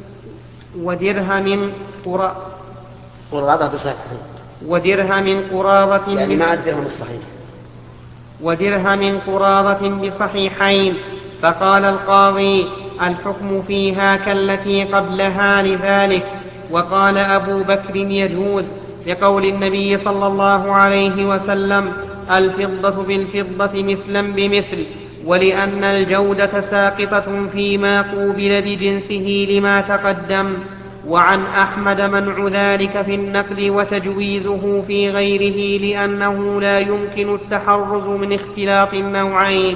ودرهم قرابة بصحيح ودرهم قرابة يعني مع الدرهم الصحيح ودرهم قرابة بصحيحين، فقال القاضي: الحكم فيها كالتي قبلها لذلك. وقال أبو بكر: يجوز، لقول النبي صلى الله عليه وسلم: الفضة بالفضة مثلا بمثل، ولأن الجودة ساقطة فيما قوبل بجنسه لما تقدم. وعن أحمد منع ذلك في النقل وتجويزه في غيره، لأنه لا يمكن التحرز من اختلاط النوعين.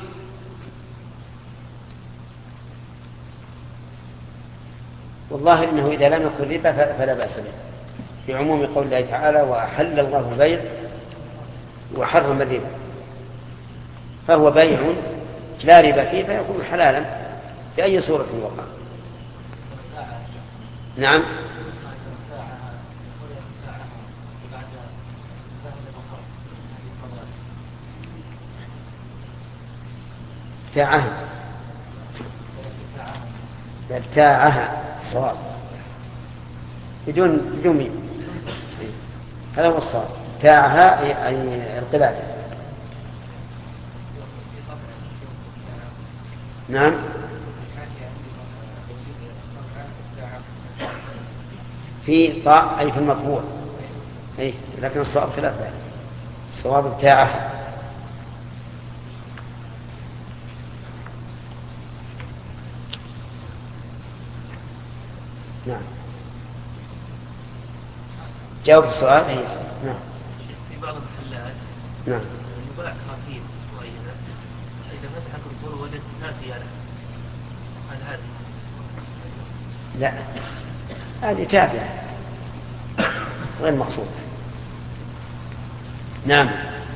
والله إنه إذا لم يكن ربا فلا بأس به، بعموم قول الله تعالى: وأحل الله البيع وحرم الربا، فهو بيع لا ربا فيه فيكون حلالا بأي صورة وقع. نعم. ابتاعها ابتاعها صواب بدون بدون ميم، هذا هو الصواب. ابتاعها أي القلادة. نعم. في طاء أي في المطبوع، أي لكن الصواب ثلاثة، الصواب بتاعه. نعم. جاوب السؤال. أي نعم. في بعض المحلات نعم يباع كراتين معينة، إذا فتح كنترول وجد ثلاث ريالات، هل هذه؟ لا، هذه تابعة غير مقصودة. نعم.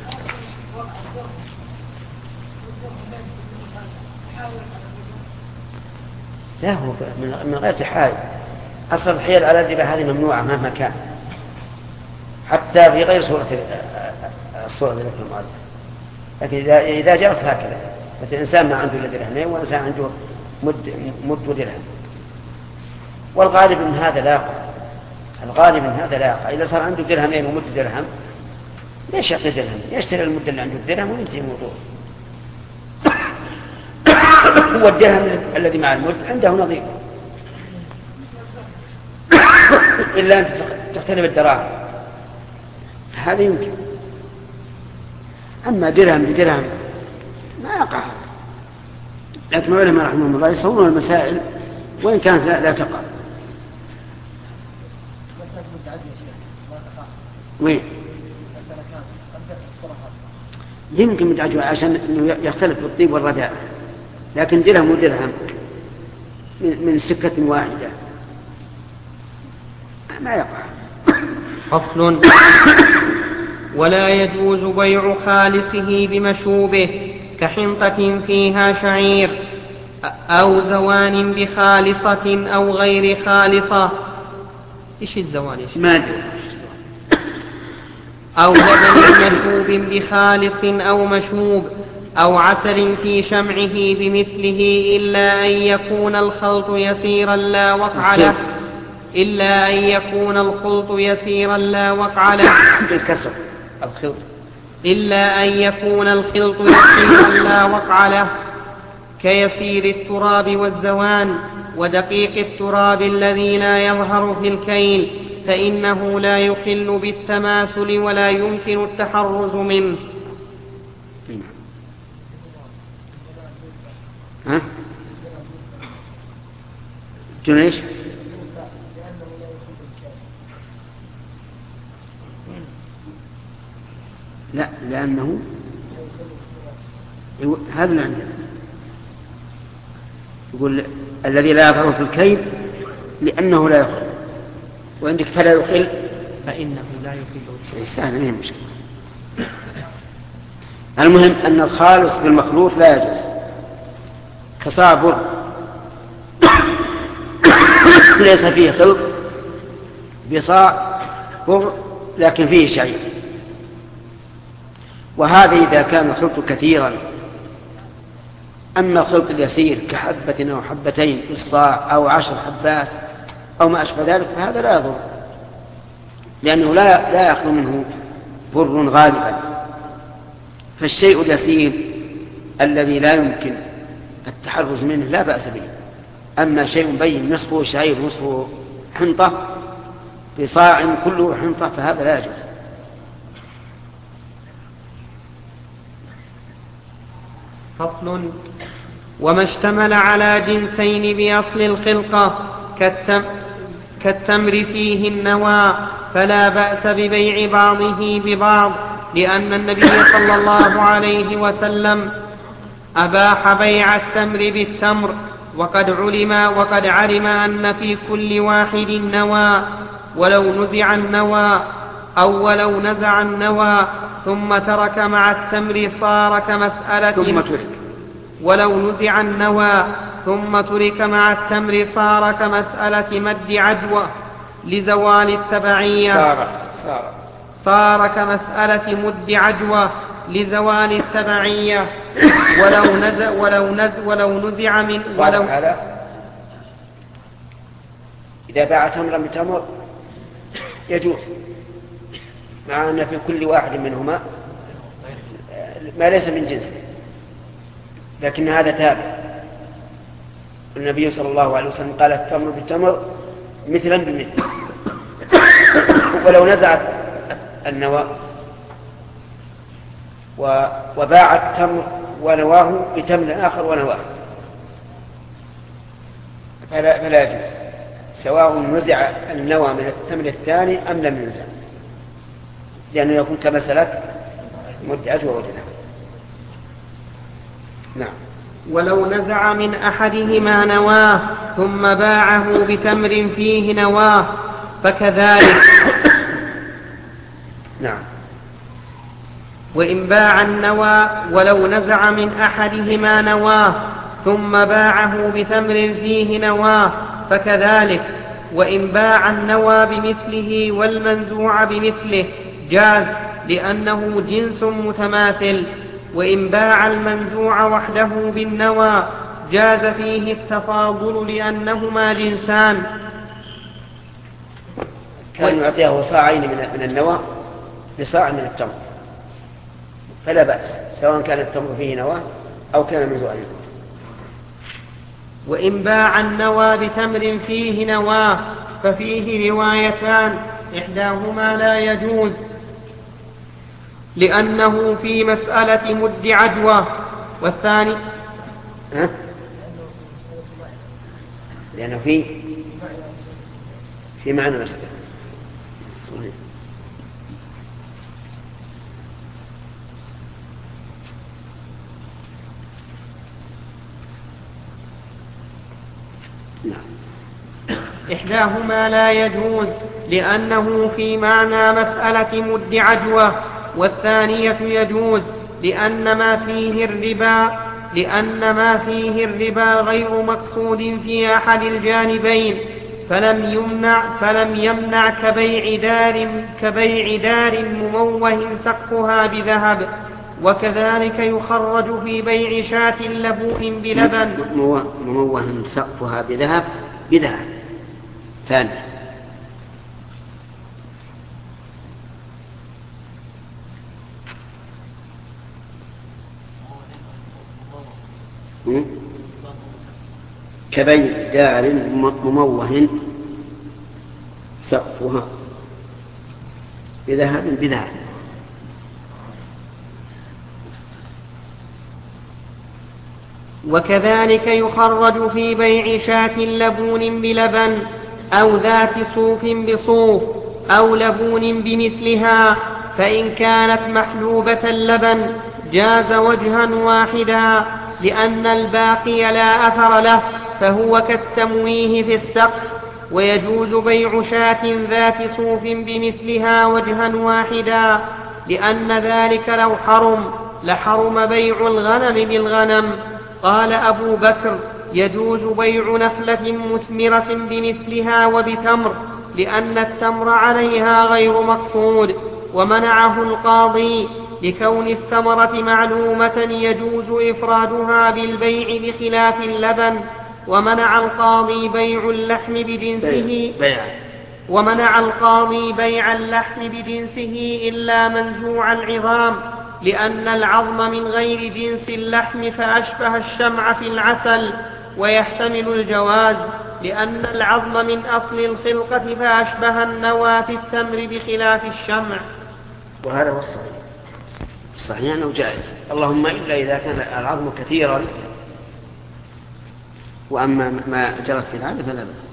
لا، هو من غير تحايل. أصل الحيل على الربا هذه ممنوعة مهما كان، حتى في غير صورة الصورة التي ذكر المؤلف. لكن إذا إذا جرت هكذا، مثل إنسان ما عنده إلا درهمين وإنسان عنده مد مد ودرهم، والغالب من هذا لا يقع. الغالب من هذا لا يقع. إذا صار عنده درهمين ومد درهم، ليش يعطي درهم؟ يشتري المد اللي عنده الدرهم وينتهي الموضوع. هو الدرهم الذي مع المد عنده نظير، إلا أن تختلف الدراهم، هذا يمكن. أما درهم بدرهم ما يقع. لكن العلماء رحمهم الله يصورون المسائل وإن كانت لا, لا تقع. وين؟ يمكن متعجوة عشان إنه يختلف بالطيب والرداء، لكن درهم ودرهم من سكة واحدة ما يقع. فصل. ولا يجوز بيع خالصه بمشوبه كحنطة فيها شعير أو زوان بخالصة أو غير خالصة. إيش الزوان يا شيخ؟ ما أدري. أو لبن مشوب بخالص أو مشوب أو عسل في شمعه بمثله إلا أن يكون الخلط يسيرا لا وقع له إلا أن يكون الخلط يسيرا لا وقع له بالكسر الخلط إلا أن يكون الخلط يسيرا لا وقع له كيسير التراب والزوان ودقيق التراب الذي لا يظهر في الكيل، فإنه لا يخل بالتماثل ولا يمكن التحرز منه. ها؟ جنيش؟ لا، لأنه هذا اللي عندنا يقول الذي لا يظهر في الكيل لأنه لا يخل، وعندك فلا يخل فإنه لا يخل. يستاهل منه مشكلة. المهم أن الخالص بالمخلوط لا يجوز، كصاع بر ليس فيه خلط بصاع بر لكن فيه شعير، وهذا إذا كان الخلط كثيرا. أما الخلط اليسير كحبة أو حبتين في الصاع أو عشر حبات أو ما أشبه ذلك فهذا لا يضر، لأنه لا لا يخلو منه بر غالبا. فالشيء اليسير الذي لا يمكن التحرز منه لا بأس به. أما شيء بين نصفه شعير نصفه حنطة بصاع كله حنطة فهذا لا يجوز. فصل. وما اشتمل على جنسين بأصل الخلقة كالتم كالتمر فيه النوى فلا بأس ببيع بعضه ببعض، لأن النبي صلى الله عليه وسلم أباح بيع التمر بالتمر، وقد علم وقد علم أن في كل واحد نوى، ولو نزع النوى أو ولو نزع النوى ثم ترك مع التمر صار كمسألة ثم ترك ولو نزع النوى ثم ترك مع التمر صار كمسألة مد عدوى لزوال التبعية صار صار صار كمسألة مد عدوى لزوال التبعية. ولو نزع ولو نزع ولو نزع من ولو إذا باع تمرا بتمر يجوز، مع أن في كل واحد منهما ما ليس من جنسه، لكن هذا تابع. النبي صلى الله عليه وسلم قال التمر بالتمر مثلا بمثل، ولو نزعت النوى وباع التمر ونواه بتمر آخر ونواه فلا, فلا يجوز، سواء نزع النوى من التمر الثاني أم لم ينزع، لأنه يكون كمسألة مد عدوى وجنة. نعم. ولو نزع من أحدهما نواه ثم باعه بتمر فيه نواه فكذلك. نعم. وإن باع النوى ولو نزع من أحدهما نواه ثم باعه بتمر فيه نواه فكذلك. وإن باع النوى بمثله والمنزوع بمثله جاز، لأنه جنس متماثل. وإن باع المنزوع وحده بالنوى جاز فيه التفاضل لأنهما جنسان. كان يعطيه صاعين من النوى بصاع من التمر فلا بأس، سواء كان التمر فيه نوى أو كان منزوعا. وإن باع النوى بتمر فيه نوى ففيه روايتان، إحداهما لا يجوز لأنه في مسألة مد عدوى، والثاني لأنه في في معنى مسألة صحيح. إحداهما لا يجوز لأنه في معنى مسألة مد عجوة، والثانية يجوز لأن ما فيه الربا لأن ما فيه الربا غير مقصود في أحد الجانبين، فلم يمنع فلم يمنع كبيع دار كبيع دار مموه سقفها بذهب، وكذلك يخرج في بيع شاة لبون بلبن مموه سقفها بذهب بذهب ثاني. كبيع دار مموه سقفها بذهب بذهب. وكذلك يخرج في بيع شاة لبون بلبن أو ذات صوف بصوف أو لبون بمثلها، فإن كانت محلوبة اللبن جاز وجها واحدا، لأن الباقي لا أثر له فهو كالتمويه في السقف. ويجوز بيع شاة ذات صوف بمثلها وجها واحدا، لأن ذلك لو حرم لحرم بيع الغنم بالغنم. قال أبو بكر: يجوز بيع نخلة مثمرة بمثلها وبتمر، لأن التمر عليها غير مقصود. ومنعه القاضي لكون الثمرة معلومة يجوز إفرادها بالبيع بخلاف اللبن. ومنع القاضي بيع اللحم بجنسه ومنع القاضي بيع اللحم بجنسه إلا منزوع العظام، لأن العظم من غير جنس اللحم فأشبه الشمع في العسل. ويحتمل الجواز، لأن العظم من أصل الخلقة فأشبه النوى في التمر بخلاف الشمع. وهذا هو الصحيح، الصحيح أنه جائز، اللهم إلا إذا كان العظم كثيرا، وأما ما جرت في العادة فلا بأس.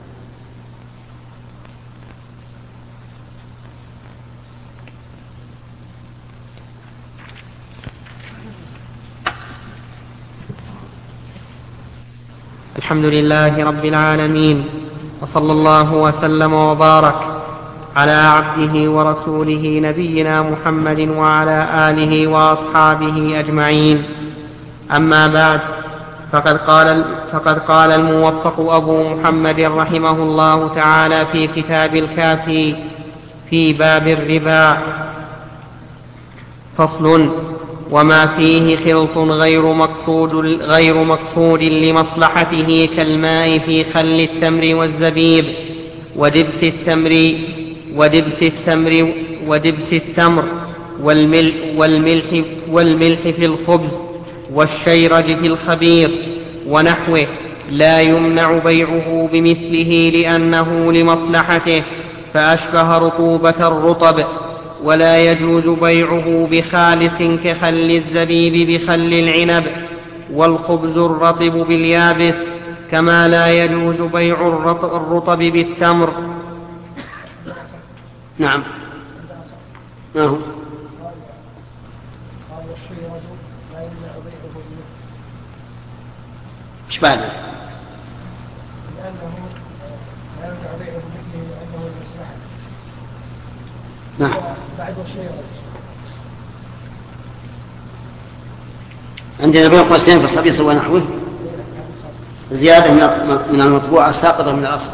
الحمد لله رب العالمين، وصلى الله وسلم وبارك على عبده ورسوله نبينا محمد وعلى آله وأصحابه أجمعين. أما بعد، فقد قال, فقد قال الموفق أبو محمد رحمه الله تعالى في كتاب الكافي في باب الربا: فصل: وما فيه خلط غير مقصود, غير مقصود لمصلحته كالماء في خل التمر والزبيب ودبس التمر ودبس التمر ودبس التمر والملح, والملح, والملح في الخبز والشيرج في الخبير ونحوه، لا يمنع بيعه بمثله لأنه لمصلحته فأشبه رطوبة الرطب. ولا يجوز بيعه بخالص كخل الزبيب بخل العنب، والخبز الرطب باليابس، كما لا يجوز بيع الرطب بالتمر. نعم. ما هو؟ ايش بعد؟ لأنه لا يمنع بيعه بمثله لأنه المصلحة. نعم. بعد الشيء عندنا بين قوسين في الخبيث ونحوه زيادة من المطبوعة ساقطة من الأصل.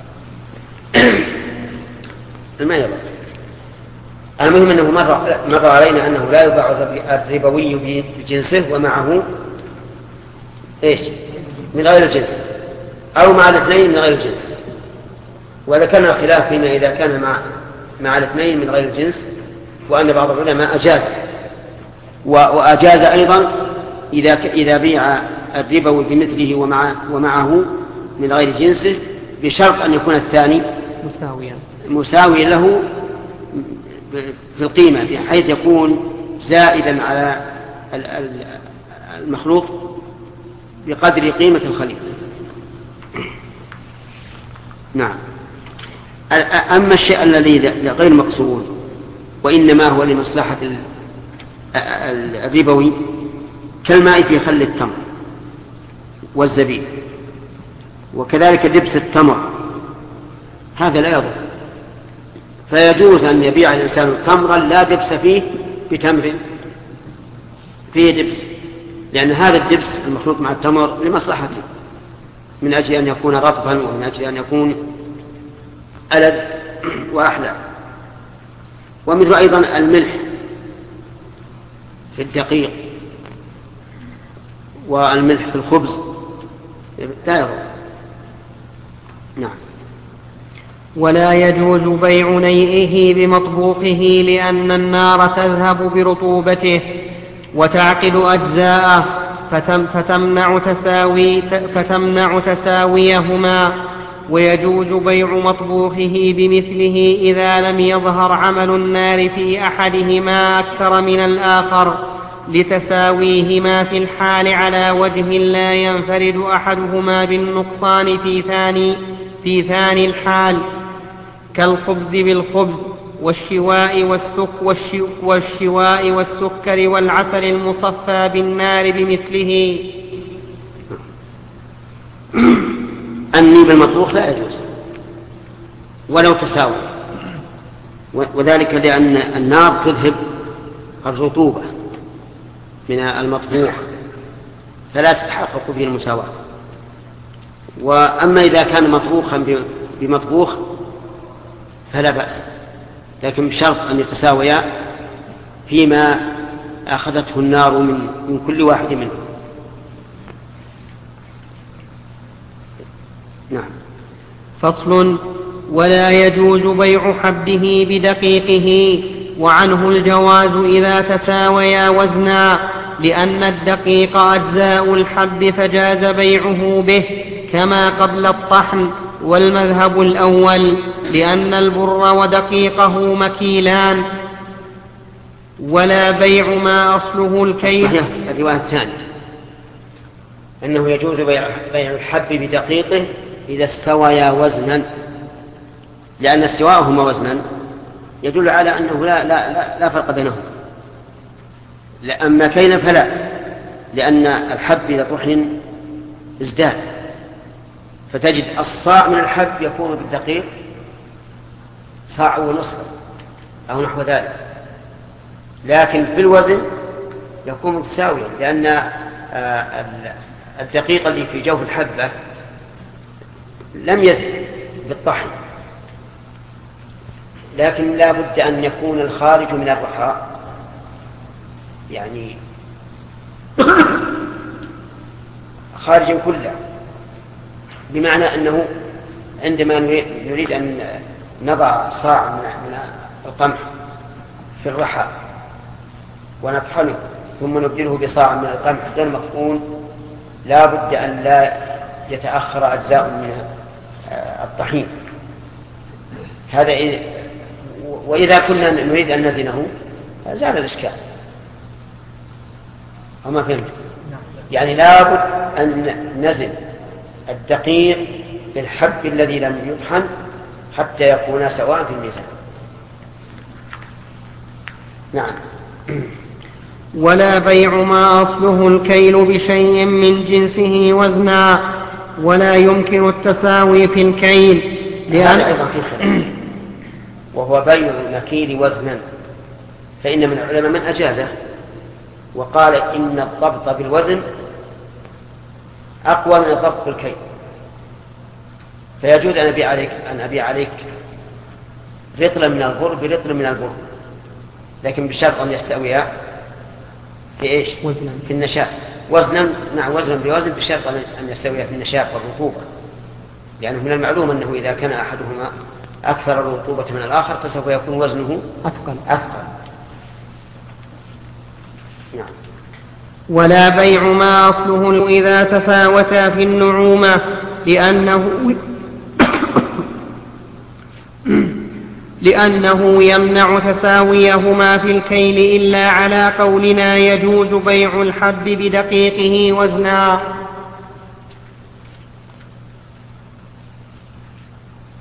ما يبقى. المهم أنه مر, مر علينا أنه لا يباع الربوي بجنسه ومعه إيش؟ من غير الجنس، أو مع الاثنين من غير الجنس. وذكرنا خلاف فيما إذا كان مع مع الاثنين من غير الجنس، وأن بعض العلماء أجاز، وأجاز أيضا إذا إذا بيع الربوي بمثله ومع ومعه من غير جنسه، بشرط أن يكون الثاني مساويا مساوي له في القيمة، بحيث يكون زائدا على المخلوط بقدر قيمة الخليط. نعم. أما الشيء الذي غير مقصود وإنما هو لمصلحة الربوي كالماء في خل التمر والزبيب، وكذلك دبس التمر، هذا لا يضر، فيجوز أن يبيع الإنسان تمرا لا دبس فيه بتمر فيه دبس، لأن هذا الدبس المخلوط مع التمر لمصلحته، من أجل أن يكون رطبا ومن أجل أن يكون ألد وأحلى. ومثل أيضا الملح في الدقيق والملح في الخبز لا يضر. نعم. ولا يجوز بيع نيئه بمطبوخه لأن النار تذهب برطوبته وتعقد أجزاءه فتم فتمنع, تساوي فتمنع تساويهما. ويجوز بيع مطبوخه بمثله إذا لم يظهر عمل النار في أحدهما أكثر من الآخر لتساويهما في الحال على وجه لا ينفرد أحدهما بالنقصان في ثاني, في ثاني الحال، كالخبز بالخبز والشواء والسك والشواء والسكر والعسل المصفى بالنار بمثله. النيب المطبوخ لا يجوز ولو تساوي، وذلك لأن النار تذهب الرطوبة من المطبوخ فلا تتحقق به المساواة. وأما إذا كان مطبوخا بمطبوخ فلا بأس، لكن بشرط أن يتساويا فيما أخذته النار من, من كل واحد منهم. نعم. فصل. ولا يجوز بيع حبه بدقيقه، وعنه الجواز إذا تساويا وزنا، لأن الدقيق أجزاء الحب فجاز بيعه به كما قبل الطحن، والمذهب الأول لأن البر ودقيقه مكيلان. ولا بيع ما أصله الكيل. صحيح. الرواية الثانية أنه يجوز بيع الحب بدقيقه إذا استويا وزنا، لأن استواءهما وزنا يدل على أنه لا, لا, لا, لا فرق بينهم. أما كيلا فلا، لأن الحب إذا طحن ازداد، فتجد الصاع من الحب يكون بالدقيق صاع ونصف أو نحو ذلك، لكن في الوزن يكون متساويا، لأن الدقيق الذي في جوف الحبة لم يزد بالطحن، لكن لا بد أن يكون الخارج من الرحاء يعني خارجا كله، بمعنى أنه عندما نريد أن نضع صاع من القمح في الرحاء ونطحنه ثم نبدله بصاع من القمح غير مطحون، لا بد أن لا يتأخر أجزاء من الطحين. هذا إذ... وإذا كنا نريد أن نزنه زال الإشكال. أما فهمت؟ يعني لا بد أن نزن الدقيق بالحب الذي لم يطحن حتى يكون سواء في الميزان. نعم. ولا بيع ما أصله الكيل بشيء من جنسه وزنا، ولا يمكن التساوي في الكيل، لأن أيضا في خلاف، وهو بيع المكيل وزنا، فإن من العلماء من أجازه وقال إن الضبط بالوزن أقوى من الضبط بالكيل، فيجوز أن أبيع عليك أن أبيع عليك رطلا من البر برطل من البر، لكن بشرط أن يستويا في إيش؟ وزنا. في النشاء. وزنا مع وزنا بوزن بشرط أن يستويا في النشاء والرطوبة، لأنه يعني من المعلوم أنه إذا كان أحدهما أكثر رطوبة من الآخر فسوف يكون وزنه أثقل. أثقل. نعم. ولا بيع ما أصله إذا تفاوتا في النعومة، لأنه لأنه يمنع تساويهما في الكيل، إلا على قولنا يجوز بيع الحب بدقيقه وزنا.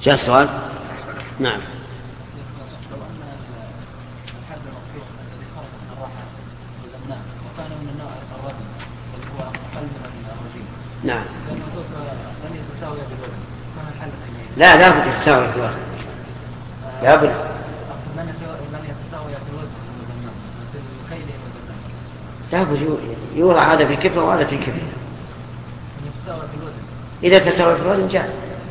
جاء السؤال؟ نعم. لو أن الحد المقصود الذي خرج من الراحة والأبناء وكان من النوع الرجل اللي هو أقل من الرجل. نعم. لأنه لم يتساوي بالوزن. كان الحل لا لا بد يتساوي في الوزن. لا بد. لم يتساوي في الوزن والأبناء مثل الخيل والأبناء. لا بد يوضع هذا في كفة وهذا في كفة. يتساوي في الوزن. إذا تساوي في الوزن جاز.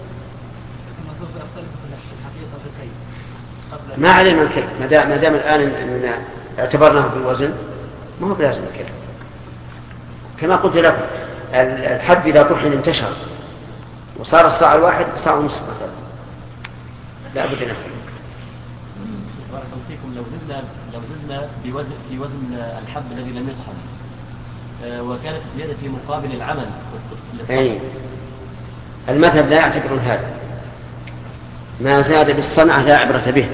ما علم الكيف ما دام ما دام الآن إننا اعتبرناه بالوزن ما هو بلازم الكيف. كما قلت لكم الحب إذا طحن انتشر وصار الصاع الواحد صاع ونصف مثلا لا بد نفعله. بارك الله فيكم. لو زدنا لو زدنا بوزن في وزن الحب الذي لم يطحن وكانت الزيادة في مقابل العمل. أي المذهب لا يعتبرون هذا. ما زاد بالصنعة لا عبرة به.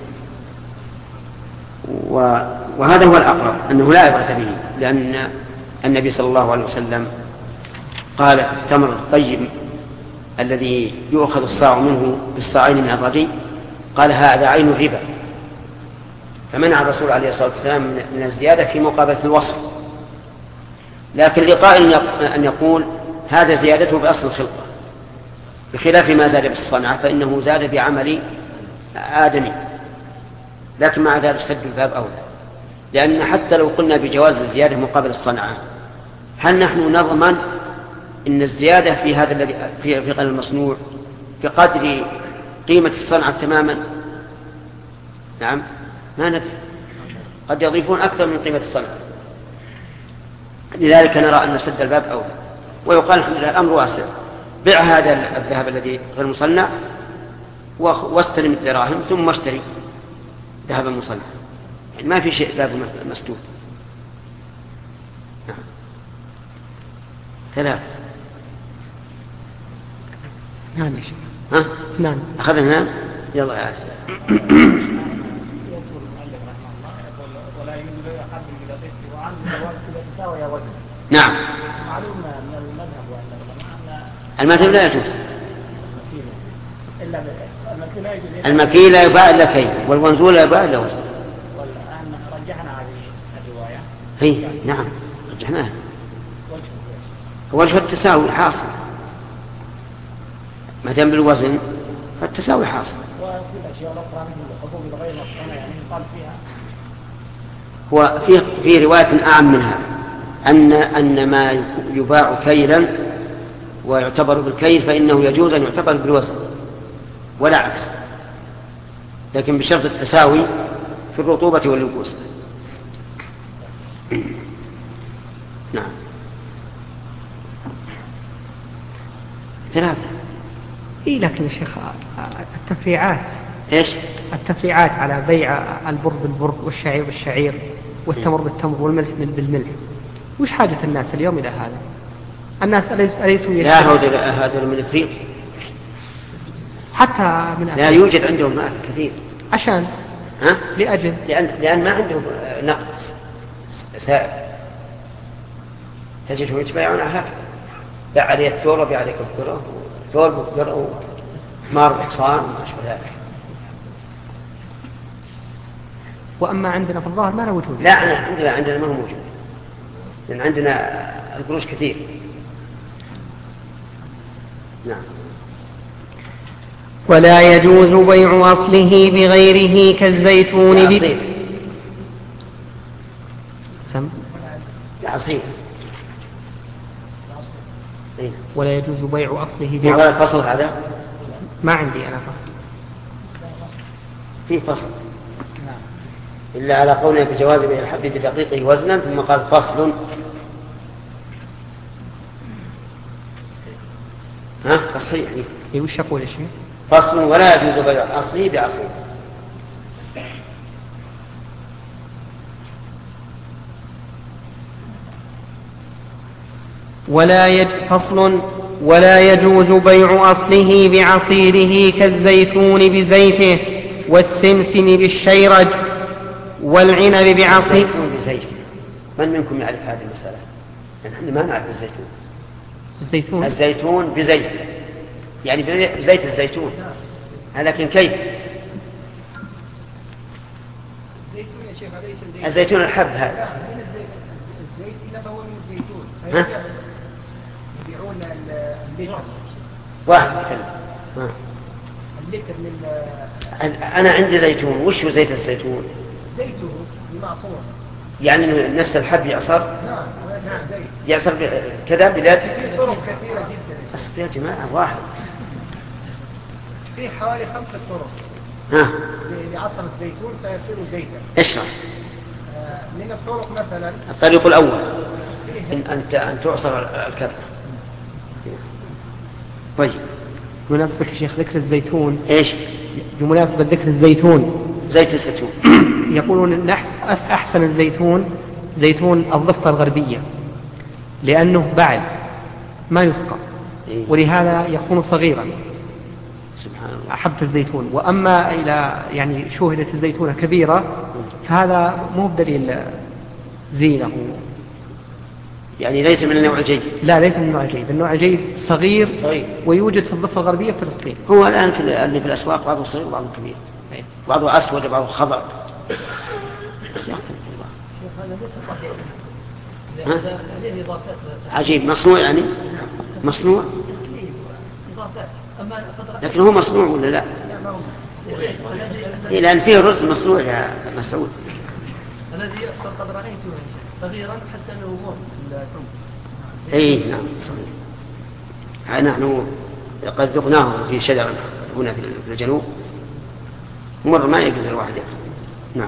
وهذا هو الأقرب أنه لا عبرة به لأن النبي صلى الله عليه وسلم قال التمر الطيب الذي يؤخذ الصاع منه بالصاعين من الردي قال هذا عين الربا. فمنع الرسول عليه الصلاة والسلام من الزيادة في مقابلة الوصف. لكن لقائل أن يقول هذا زيادته بأصل الخلقة بخلاف ما زاد بالصنعة فإنه زاد بعمل آدمي. لكن مع ذلك سد الباب أولى لأن حتى لو قلنا بجواز الزيادة مقابل الصنعة هل نحن نضمن إن الزيادة في هذا الذي في في غير المصنوع بقدر قيمة الصنعة تماما؟ نعم ما ندري قد يضيفون أكثر من قيمة الصنعة. لذلك نرى أن سد الباب أولى ويقال الحمد لله الأمر واسع. بيع هذا الذهب الذي غير مصنع واستلم الدراهم ثم اشتري ذهبا مصنع يعني ما في شيء باب مسدود. نعم. ثلاث. نعم يا شيخ. ها؟ نعم. أخذنا نعم. يلا يا أسف. نعم. المثل لا يجوز. المكيل لا يباع إلا كيل والونزول لا يباع إلا وزن. والآن رجحنا هذه الرواية. هي نعم رجحناها. وجه التساوي حاصل ما دام بالوزن فالتساوي حاصل. وفي الأشياء الأخرى من الحبوب غير مصنوعة يعني يقال فيها. هو في في رواية أعم منها أن أن ما يباع كيلا ويعتبر بالكيل فإنه يجوز أن يعتبر بالوزن ولا عكس لكن بشرط التساوي في الرطوبة واليبوس. نعم. ثلاثة. إيه لكن يا شيخ التفريعات إيش؟ التفريعات على بيع البر بالبر والشعير بالشعير والتمر بالتمر والملح بالملح وش حاجة الناس اليوم إلى هذا؟ الناس أليسوا لا هذا هذا من الفريق حتى من لا يوجد عندهم مال كثير عشان ها؟ لأجل لأن لأن ما عندهم نقد سائل تجدهم يتبايعون على هكذا باع عليه الثور وباع عليه كفره ثور بقدر حمار بحصان وما أشبه ذلك. وأما عندنا في الظاهر ما له وجود. لا عندنا عندنا ما هو موجود لأن عندنا القروش كثير. نعم. ولا يجوز بيع أصله بغيره كالزيتون ب... سم عصير. ولا يجوز بيع أصله في غير فصل هذا ما عندي أنا فصل في فصل إلا على قولنا بجواز بيع الحب بدقيقه وزنا ثم قال فصل. ها تصحيح إيه وش أقول يا شيخ؟ فصل ولا يجوز بيع أصله بعصير. ولا يج... فصل ولا يجوز بيع أصله بعصيره كالزيتون بزيته والسمسم بالشيرج والعنب بعصير بزيته. من منكم يعرف هذه المسألة؟ نحن ما نعرف الزيتون. الزيتون الزيتون بزيته يعني بزيت الزيتون لكن كيف؟ الزيتون يا شيخ أليس الزيتون؟ الزيتون الحب هذا. لا، من الزيت الزيت إنما هو من الزيتون. ها؟ يبيعون اللتر. واحد يتكلم. ها. اللتر من أنا عندي زيتون، وش هو زيت الزيتون؟ زيته المعصور. يعني نفس الحب يعصر؟ نعم نعم زيت. يعصر كذا بلاد؟ في طرق كثيرة جدا. أصبر يا جماعة واحد. في حوالي خمسة طرق. ها. لعصر الزيتون فيصير زيتا. اشرح. آه من الطرق مثلا. الطريق الأول إن أنت أن تعصر الكذا. طيب. بمناسبة يا شيخ ذكر الزيتون. إيش؟ بمناسبة ذكر الزيتون. زيت الزيتون. يقولون أن أحسن الزيتون زيتون الضفة الغربية لأنه بعد ما يسقى ولهذا يكون صغيرا. سبحان الله. حبة الزيتون. وأما إلى يعني شوهدة الزيتونة كبيرة فهذا مو بدليل زينه. يعني ليس من النوع الجيد. لا ليس من النوع الجيد. النوع الجيد صغير, صغير ويوجد في الضفة الغربية في فلسطين. هو الآن في اللي في الأسواق بعضه صغير وبعضه كبير. بعضه أسود وبعضه خضر. هذا ليس ها؟ صحيح. إضافات. عجيب. مصنوع يعني مصنوع. إضافات. أما لكن هو مصنوع ولا لا؟ إيه لأن فيه رز مصنوع يا مسعود. الذي يحصل قد رأيته صغيرا حتى أنه مر اي نعم صحيح. نحن قد ذقناه في شجرة هنا في الجنوب مر ما يقدر الواحد يأكل. نعم.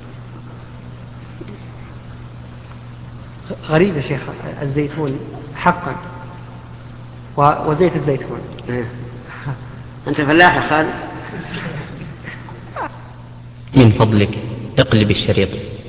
غريب يا شيخ الزيتون حقا وزيت الزيتون. أنت فلاح يا خالد. من فضلك اقلب الشريط.